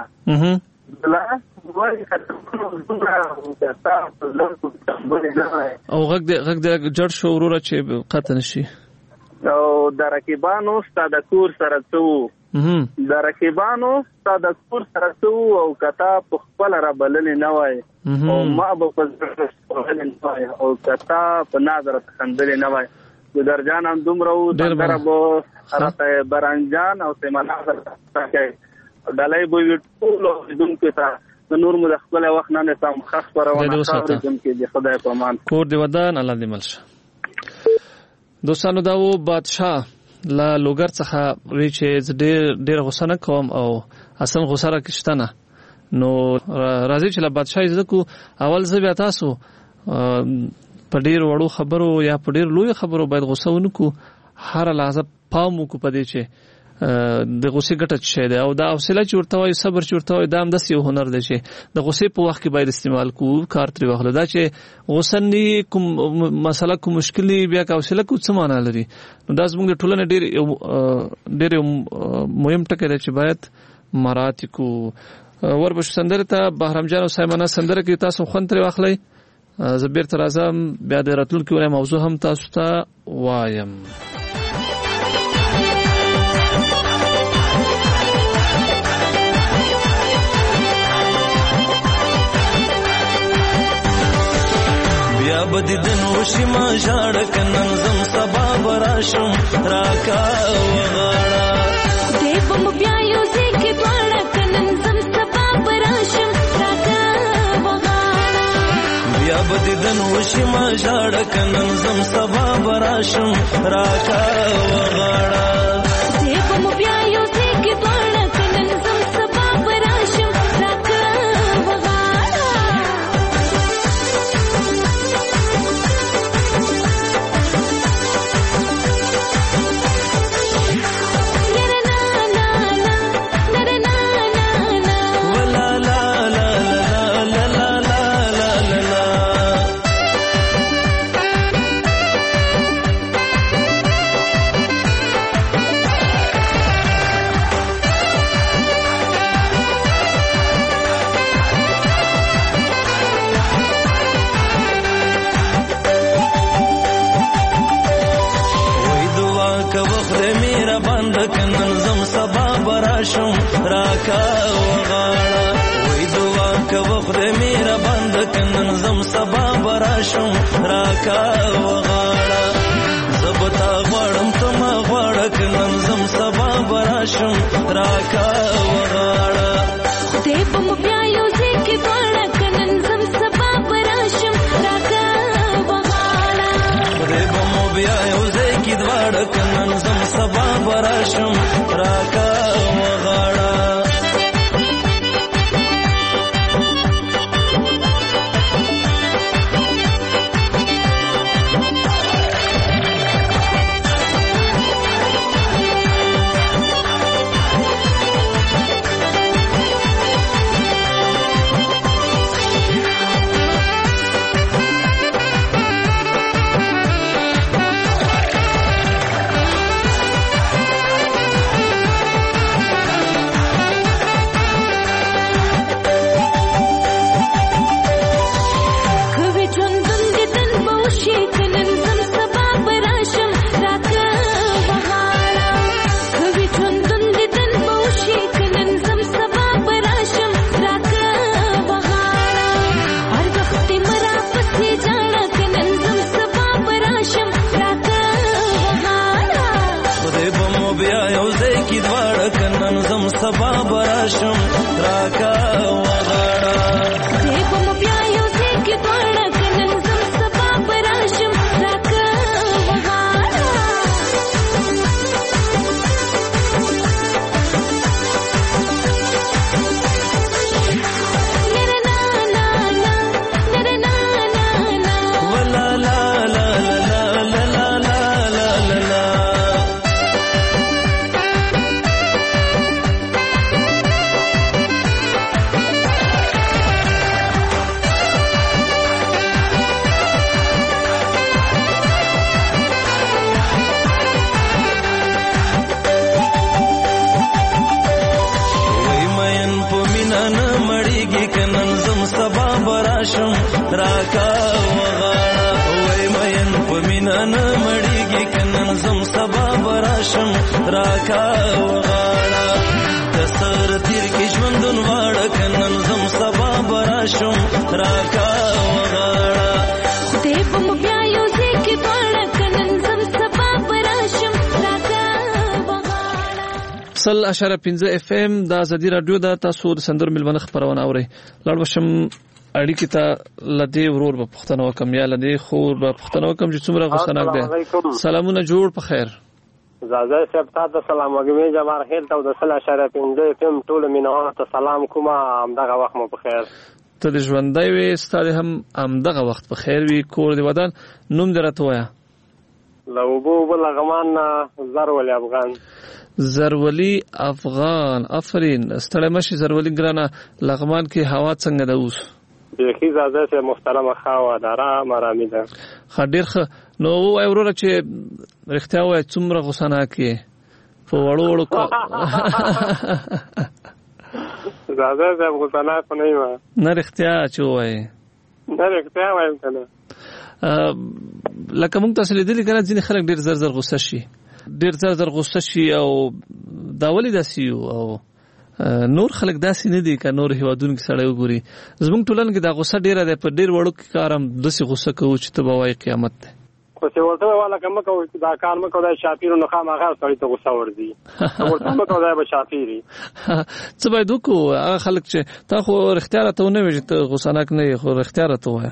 او غږ دې جړ شو وروره چې قطع نشي. او د رقیبانو ستا د کور سره څه وو، د رقیبانو ستا د کور سره څه وو او کتا په خپله رابللې نه وای او ما به په زړه خوړلې نه وای او کتا په ناز راته خندلې نه وای. ګدرجان هم دومره وو. سندره به راته برانجان او سیمانه ډالۍ به وي ټولو اوریدونکو ته. د نور مو د خپل وخت نه نسم خاص پرونه اوریدونکو د خدای په امان. کور دی ودان الله دې مل شه. دوستانو دا و بادشاه لا لوګر څخه وی چې ډېر غوسه نه کوم او اصلا غوسه راکشته نه. نو راځي چې لا بادشاه زده کو. اول زه بیا تاسو په ډېر وړو خبرو یا په ډېر لوی خبرو باید غوسه ونکو. هر لحظه پام وکړو په دې چې د غوسې ګټه څه دی او دا حوصله چې ورته وایي، صبر چې ورته وایي، دا هم داسې یو هنر دی چې د غوسې په وخت کې باید استعمال کوو، کار ترې واخلو. دا چې غوسه نه کوم مسله کوم مشکل بیا که حوصله کوو څه معنا لري؟ نو دا زموږ د ټولنې ډېر مهم ټکی دی چې باید مراعات کوو. وربشو سندرې ته بهرام جان او سایمانه سندره کې تاسو خوند ترې واخلئ. زه بیرته راځم بیا د راتلونکي اونۍ موضوع هم تاسو ته وایم. بیا بدی دنو شما ژړ کنن زم سبا براشم راکا وغاړه دې په بیا یو ځکه دواړه کنن زم سبا براشم راکا وغاړه بیا بدی دنو شما ژړ کنن زم سبا براشم راکا وغاړه دې په بیا یو ځکه دواړه کنن زم سبا براشم راکا وغاړه مهربان دکنن زم سبا براشم راکا وغاړه وای دعا کوه خدای مهربان دکنن زم سبا براشم راکا وغاړه زبتا غواړم ته ما غواړه کنن زم سبا براشم راکا وغاړه خدای په مو بیا یو ځای کې غواړه کنن زم سبا براشم راکا وغاړه خدای په مو بیا یو ځای کې غواړه کنن زم سبا براشم راکا وغاړه سبا براشم راکا وغاړه دې په مو بیا یو ځای کې غواړه کنن زم سبا براشم راکا وغاړه راکا وغاړه وای مین په مینا نه مړیږي کنن زم سبا براشم راکا وغاړه تسر تیر کې ژوندون واړه کنن زم سبا براشم راکا وغاړه خدای په مو بیا یو ځای کې غواړه کنن زم سبا براشم راکا وغاړه 100.5 FM د ازادي رادیو د تاسو د سندر ملمنه خبرونه اوري لاړ وشم اړیکې ته لدی ورور په پښتنو کم یا لدی خور په پښتنو کم چې څومره غوښناک ده سلامونه جوړ په خیر زازه صاحب تاسو سلام وګمې جمهور خیر ته د 100.5 FM ټول مینه ته سلام کوم همدغه وخت مو په خیر ته د ژوندۍ وي ستاره هم همدغه وخت په خیر وي کور دی ودان نوم درته وایا لوبو بلغمان زرولي افغان زرولي افغان افرین ستړی مشي زرولي ګرانه لغمان کې هوا څنګه ده اوس بیخي زازه صاحب محترمه خاوه دارا مرامي ده خډیر نو وای وروره چې رښتیا وای څومره غوسناک یې په وړو وړو زازه صاحب غوسناک نه یم نه رښتیا چې وای نه رښتیا وایم کنه لکه موږ تاسو لیدلی کنه ځینې خلک ډیر زر زر غوسه شي ډیر زر زر غوسه شي او دا ولې داسې او نور خلک داسې نه دي که نور هیوادونو کې سړی وګوري زموږ ټولنه کې دا غوسه ډیره ده په ډیر وړو کې کار هم داسې غوسه کوو چې ته به وایې قیامت دی خو چې ورته والا که مه کوو چې دا کار مه کوو دا شاپیر نو خامخا سړي ته غوسه ورځي ورته مه کوو دا به شاپیري څه باید وکړو هغه خلک چې تا خو رښتیا راته ونه وایي چې ته غوسناک نه یې خو رښتیا راته ووایه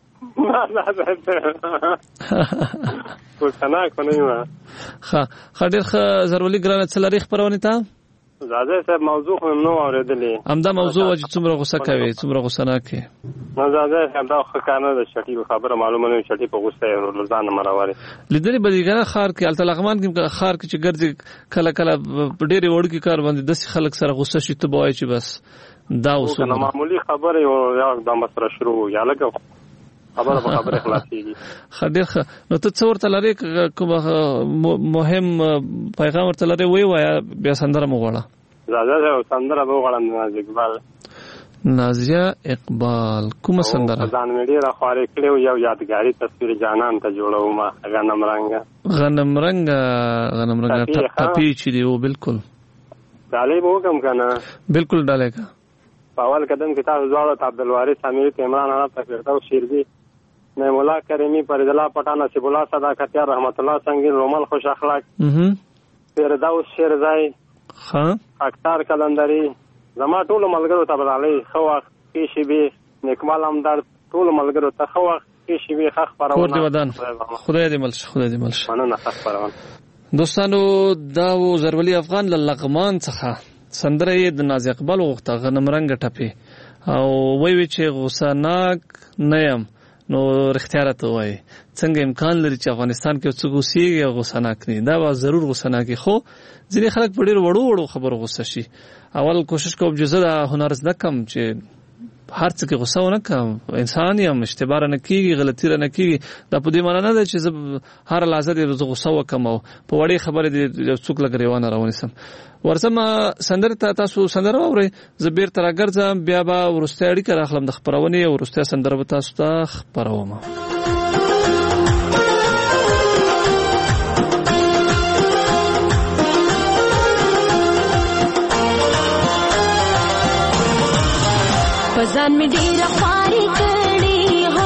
غوسناک نه یم ښه ډېر ښه زرولي ګرانه څه لرې خپرونې ته زاده صاحب موضوع خو نو اوریدلې همدا موضوع چې څومره غوسه کوي څومره غوسناک یې نو زاده صاحب دا خو کار نه ده شټي خبره معلومه نه شټي په غوسه یې روزانه مراوي لیدلې بدیګنه خار کې الته لغمان کې خار کې چې ګرځي کله کله ډېری وړ کې کار باندې د خلک سره غوسه شي ته وایي چې بس دا وسو معمولی خبره یو د مسره شروع یا لکه خبره په خبره خلاصيږي خډیر نو ته څور ته لري کوم مهم پیغام ورته لري وای بیا سندره مو غواړه زاده سندره مو غواړم اقبال نازیه اقبال کومه سندره ځان مې ډېره خوارې کړې و یو یادګاري تصویر جانان ته جوړوم غنم رنګه ټپي چې دی و بالکل ډالۍ به وکړم که نه بالکل ډالۍ که په اول قدم کې تاسو دواړو ته عبدالوارث امیر عمران انا تفیرتو شیرزی نعیم الله کریمی فرید الله پټان نصیب الله صداقتیار رحمت الله سنگین رومل خوش اخلاق فردوس شیرزای اختار کلندری زما ټول ملګرو ته بدالۍ خو وخت کې شي به نیکمال همدار ټول ملګرو ته خو وخت کې شي به خخ پرونه کور دی ودان خدای دې ملش مننه خخ پرونه دوستانو دا و زرولي افغان لغمان څخه سندره یې د ناز اقبال وغوښته غنم رنګ ټپي او وی چې غوسه ناک نه یم نو رښتیا راته وایي څنګه امکان لري چې افغانستان کې څوک اوسېږي او غوسه ناک نه دا به ضرور غوسه ناکي خو ځینې خلک په ډېر وړو خبرو غوسه شي اول کوشش کوم چې زه دا هنر زده کړم چې هر څه کې غوسه ونه کړم انسان یم اشتباه نه کېږي غلطي نه کېږي دا په دې معنی نه ده چې زه هر لحظه دې زه غوسه وکړم او په وړې خبرې دې څوک له ګریوانه راونیسم ورځم سندره ته تاسو سندره واورئ زه بیرته راګرځم بیا به وروستۍ اړیکه راخلم د خپرونې وروستۍ سندره به تاسو ته خپروم پزان می ډیره خواري کړې هو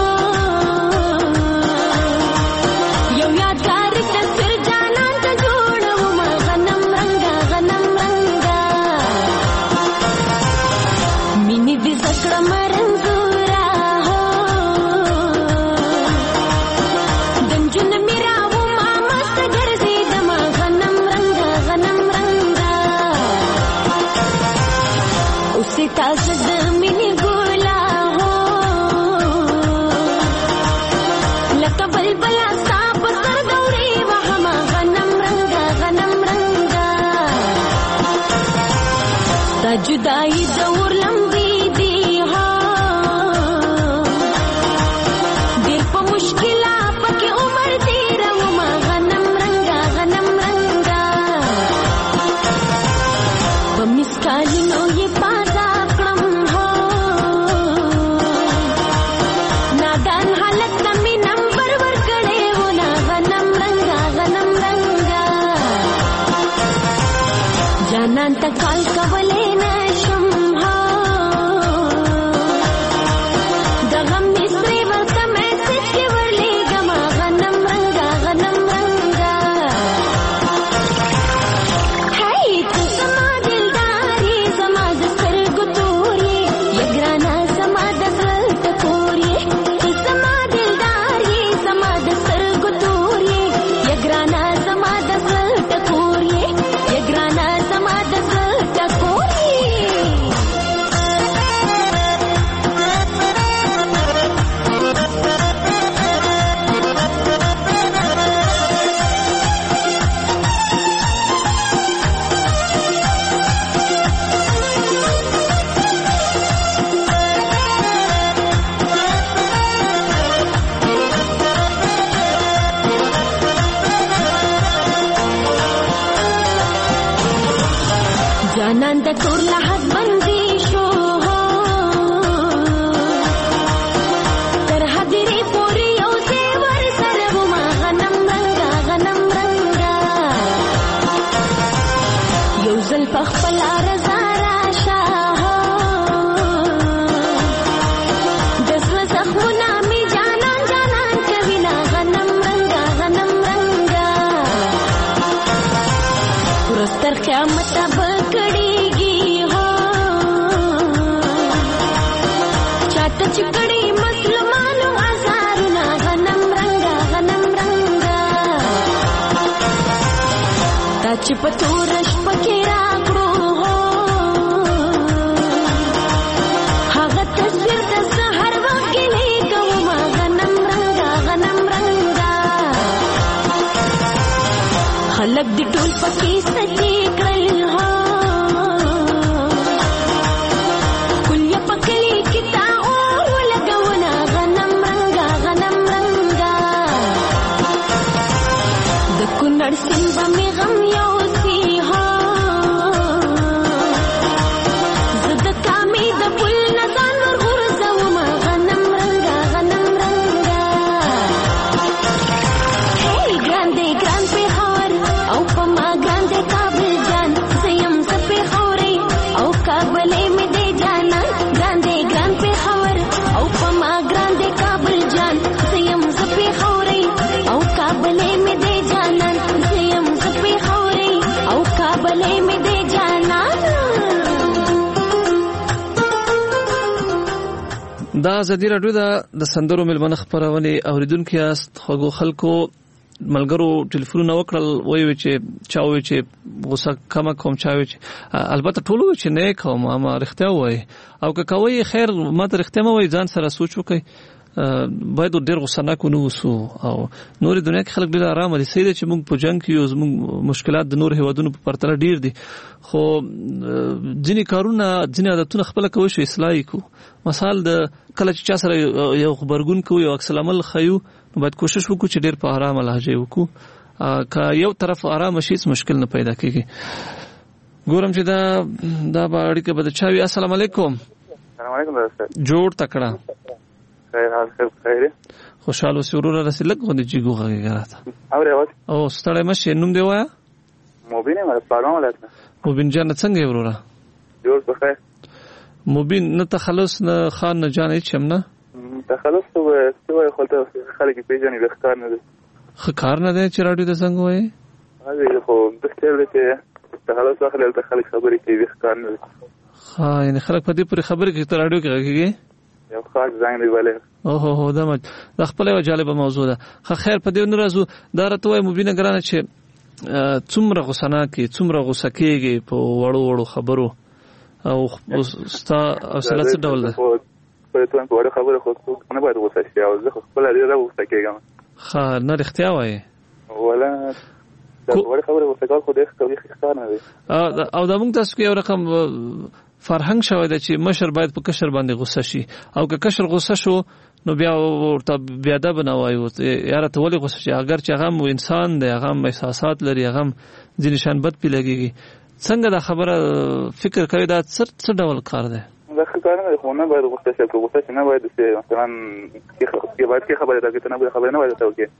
یو یادګار تصویر جانان ته جوړوم غنم رنګا مینې دې زکړه مرنګورا هو دنجن میرا و ما مست ګرځې دم غنم رنګا اوسې تاسو د مینې بلبلا صاحب سر دوري وهم غنم رنگا دا جدائی دور لمبی دی ها دیر پا مشکلا پاکی عمر تیرا وما غنم رنگا بمسکالینو یہ پادا کرم ہو نادان حالت نمی جانان تا کال کولې نشم ها د غم مصری ورته میسج کې ورلېږم غنم رنګا هاي ته زما دلداري زما د سترګو تورې یګرانا زما د زړه ټکورې ته زما دلداري زما د سترګو تورې یګرانا زما د زړه ټکورې یګرانا جانان د ټول لحد بندي شو تر حاضرې پورې یو زیور سره وما غنم رنګا یو ځل په خپل رضا راشه د زړه زخمونه مې جانان کوي نه غنم رنګا ورستر قیامت چکڑی مسلمانو ازارنا غنم رنگا تا چې پتورش پکې راکړو هغه تصویر د سحر وخت کې لګوم غنم رنگا خلک دې ټول پکې سچې کړل هو کل پکلی کتا نرسن بمی غم یوسی ها زد کامی د پل نس دا ازادي راډیو د سندرو ملمنه خبرونه اوریدونکو یاست خو خلکو ملګرو ټلیفون وکړل وایي چې چاوي چې غوسه کم چاوي چې البته ټول چې نه کوم ما رښتیا وایي او که کوي خیر ما ته رښتیا وایي ځان سره سوچ وکړي باید ډېر غوسه نه کو نو وسو او نور دنیا کې خلک ډېر آرام دي سیده چې موږ په جنگ کې یو زموږ مشکلات د نور هیوادونو په پرتله ډېر دي خو ځینې کارونه ځینې عادتونه خپل کوي شو اصلاحي کو مثال د کله چې چا سره یو خبرګون کوي یو عکس العمل خيو باید کوشش وکړو چې ډېر په آرام لهجه وکړو که یو طرف آرام شي مشکل نه پیدا کیږي ګورم چې دا باندې کې بده چاوي السلام علیکم السلام علیکم جوړ تکړه خیر حال خیر خوشاله سرور رسول لګ غوډه جګو غږی راته او ستړی مشه نوم دی وایا مبین ما پاړم ولته مبین جان څنګه وروره جوړ بخیر مبین نه تخلص نه خان نه جان هیڅ نه تخلص ته خلته خلک پیژنې وختار نه دي خکار نه دی چې راډیو د څنګه وایي هغه خو د ستل چې تخلص واخلل ته خلک خبرې کوي وختار نه دي ها یعنی خلک په دې پر خبرې کوي ته راډیو کې راګي یو خاص ځای دی ولې اوه دا خپل یو جالب موضوع ده خیر په دې نه راځو دا راته وای مبینه ګرانه چې څومره غوسه کې څومره غوسه کېږي په وړو خبرو او ستا اصله څه ډول ده په توګه په وړو خبرو خو نه باید غوسه شي او زه خپل لري غوسه کېږم ها نه اختیار وای ولا دا وړو خبرو غوسه کول خو دې ښکار نه دی او دا موږ تاسو کې یو رقم فرهنګ شوی دی چې مشر باید په کشر باندې غوسه شي او که کشر غوسه شو نو بیا ورته بیا دا بنوایو یاره ته ولې غوسه شي اگر چې هغه انسان دی هغه احساسات لري هغه ځینې شان بد پی لګيږي څنګه دا خبره فکر کوي دا څه ډول کار دی دا کار نه خو نه باید غوسه شي که غوسه نه باید چې مثلا کې باید کې خبره دا کې نه باید خبره نه باید ته وکړي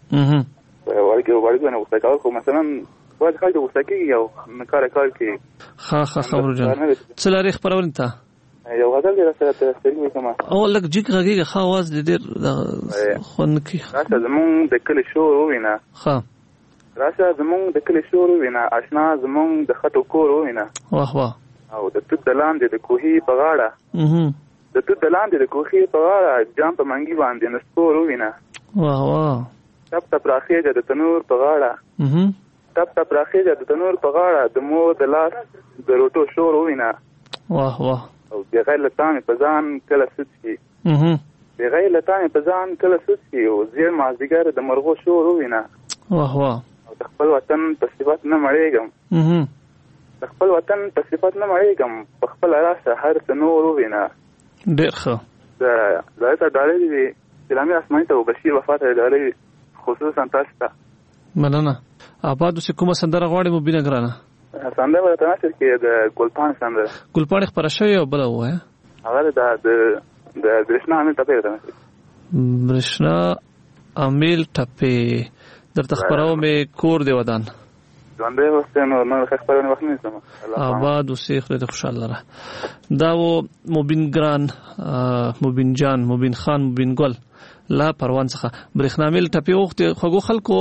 ورګه نه غوسه کوي خو مثلا باید خلک غوسه کوي او کار کوي خبرو جان څه لري خبرونه ته یو غزل دی سره تسلیمي کما او لک جګ غږی خو आवाज دې خون کی راشه زمون د کلی شور وینا راشه زمون د کلی شور وینا آشنا زمون د خټو کور وینا واه او د توت دلاندې د کوهي په غاړه د توت دلاندې د کوهي په غاړه جام په منګي باندې نسکور وینا واه تپ راخیږي د تنور په غاړه تپ راخیږي د تنور په غاړه د مور د لاس د روټو شور وینا واه او بغیر لتان په ځان کله سچي بغیر لتان په ځان کله سچي او زیر مازیګر د مرغو شور وینا واه او د خپل وطن په صفات نه مړېږم د خپل وطن په صفات نه مړېږم په خپل راشه هر څه نور وینا ډېر ښه دا ته ډالې دي اسلامي اسماني ته بشیر وفات ډالې خصوصا تاسو ته مننه آبادو چې کومه سندره غواړي مبینه ګرانه سندره ورته نشر کې د ګلپان سندره ګلپان خبره شوی او بل وای هغه د برشنا امیل ټپه ورته برشنا امیل ټپه درته خبرو مې کور دی ودان ژوندې وسته نو خبرونه وخت نه سم آباد وسیخ دې خوشاله را دا و مبین ګران مبین جان مبین خان مبین ګل لا پروان څخه برښنامل ټپه وخت خو خلکو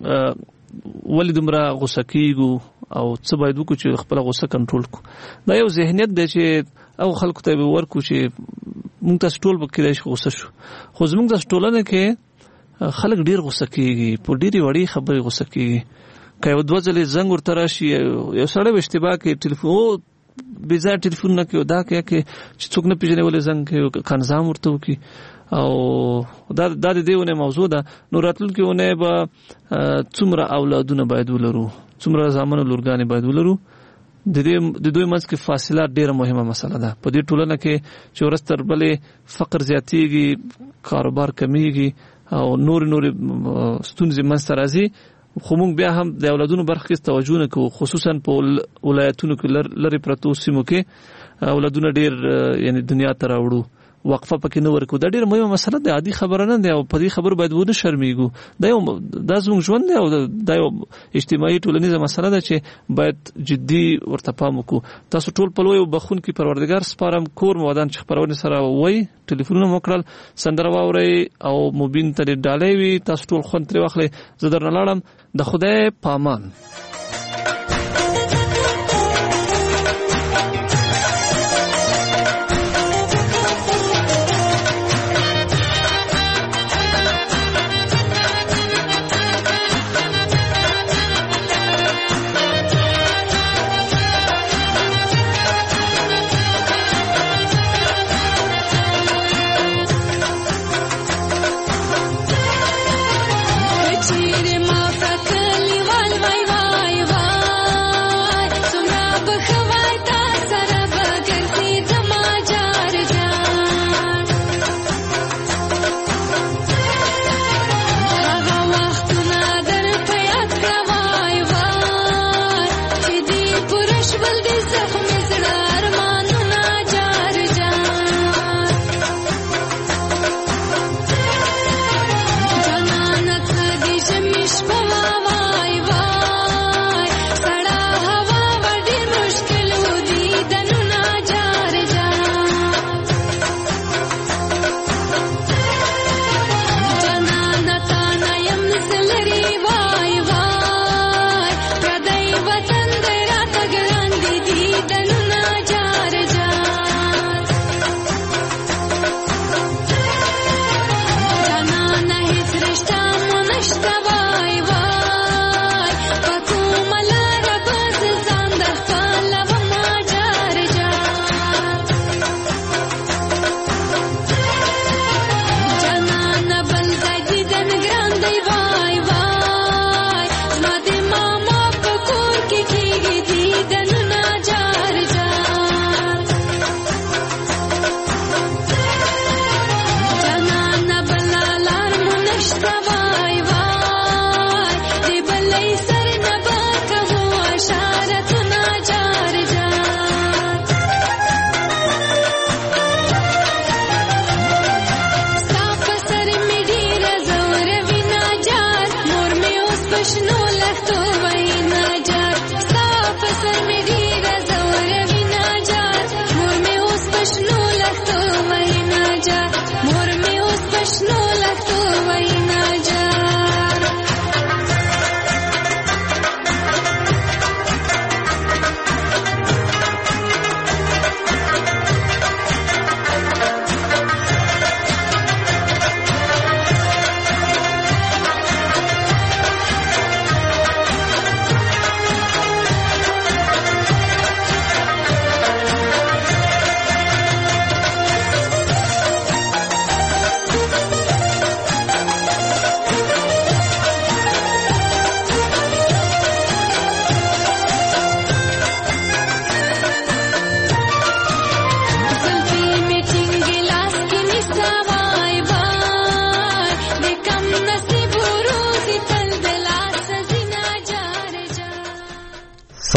ولې دومره غوسه کیږو او څه باید وکړو چې خپل غوسه کنټرول کو دا یو ذهنیت دی چې او خلکو ته ورکو چې موږ تاسو ټول وکړای شو غوسه شو خو زموږ د ټولنه کې خلک ډیر غوسه کیږي په ډیری وړي خبرې غوسه کیږي که یو دوه ځلې زنګ ورته راشي یو سړی اشتباه کوي ټلیفون بيځای ټلیفون نه کوي دا کې چې څوک نه پیژني ولې زنګ کوي کنځام ورته وکي او دا د دېونه موضوع ده نو راتلونکيونه به څومره اولادونه باید ولرو څومره زامن لورګانې باید ولرو د دوی منځ کې فاصله ډیره مهمه مسله ده په دې ټولنه کې چې ورستر بلې فقر زیاتېږي کاروبار کمیږي او نور ستونزې منځ راځي خو موږ بیا هم د اولادونو برخه کې توجه نه کوو خصوصا په ولایتونو کې لری پرتو سیمو کې اولادونه ډیر یعنی دنیا ته راوړو وقفه پکې نه ورکو دا ډیره مهمه مسله ده عادي خبره نه ده او په دې خبرو باید ونه شرمېږو دا زموږ ژوند دی او دا یو اجتماعي ټولنیزه مسله ده چې باید جدي ورته پام وکړو تاسو ټول په لوی بخون کې پروردګار سپارم کور مودان چې خبرونه سره وای ټلیفونونه وکړل سندره واوري او مبین ته ډالې وي تاسو ټول خوند تر واخلې زه درنه لاړم د خدای پامان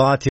ساعت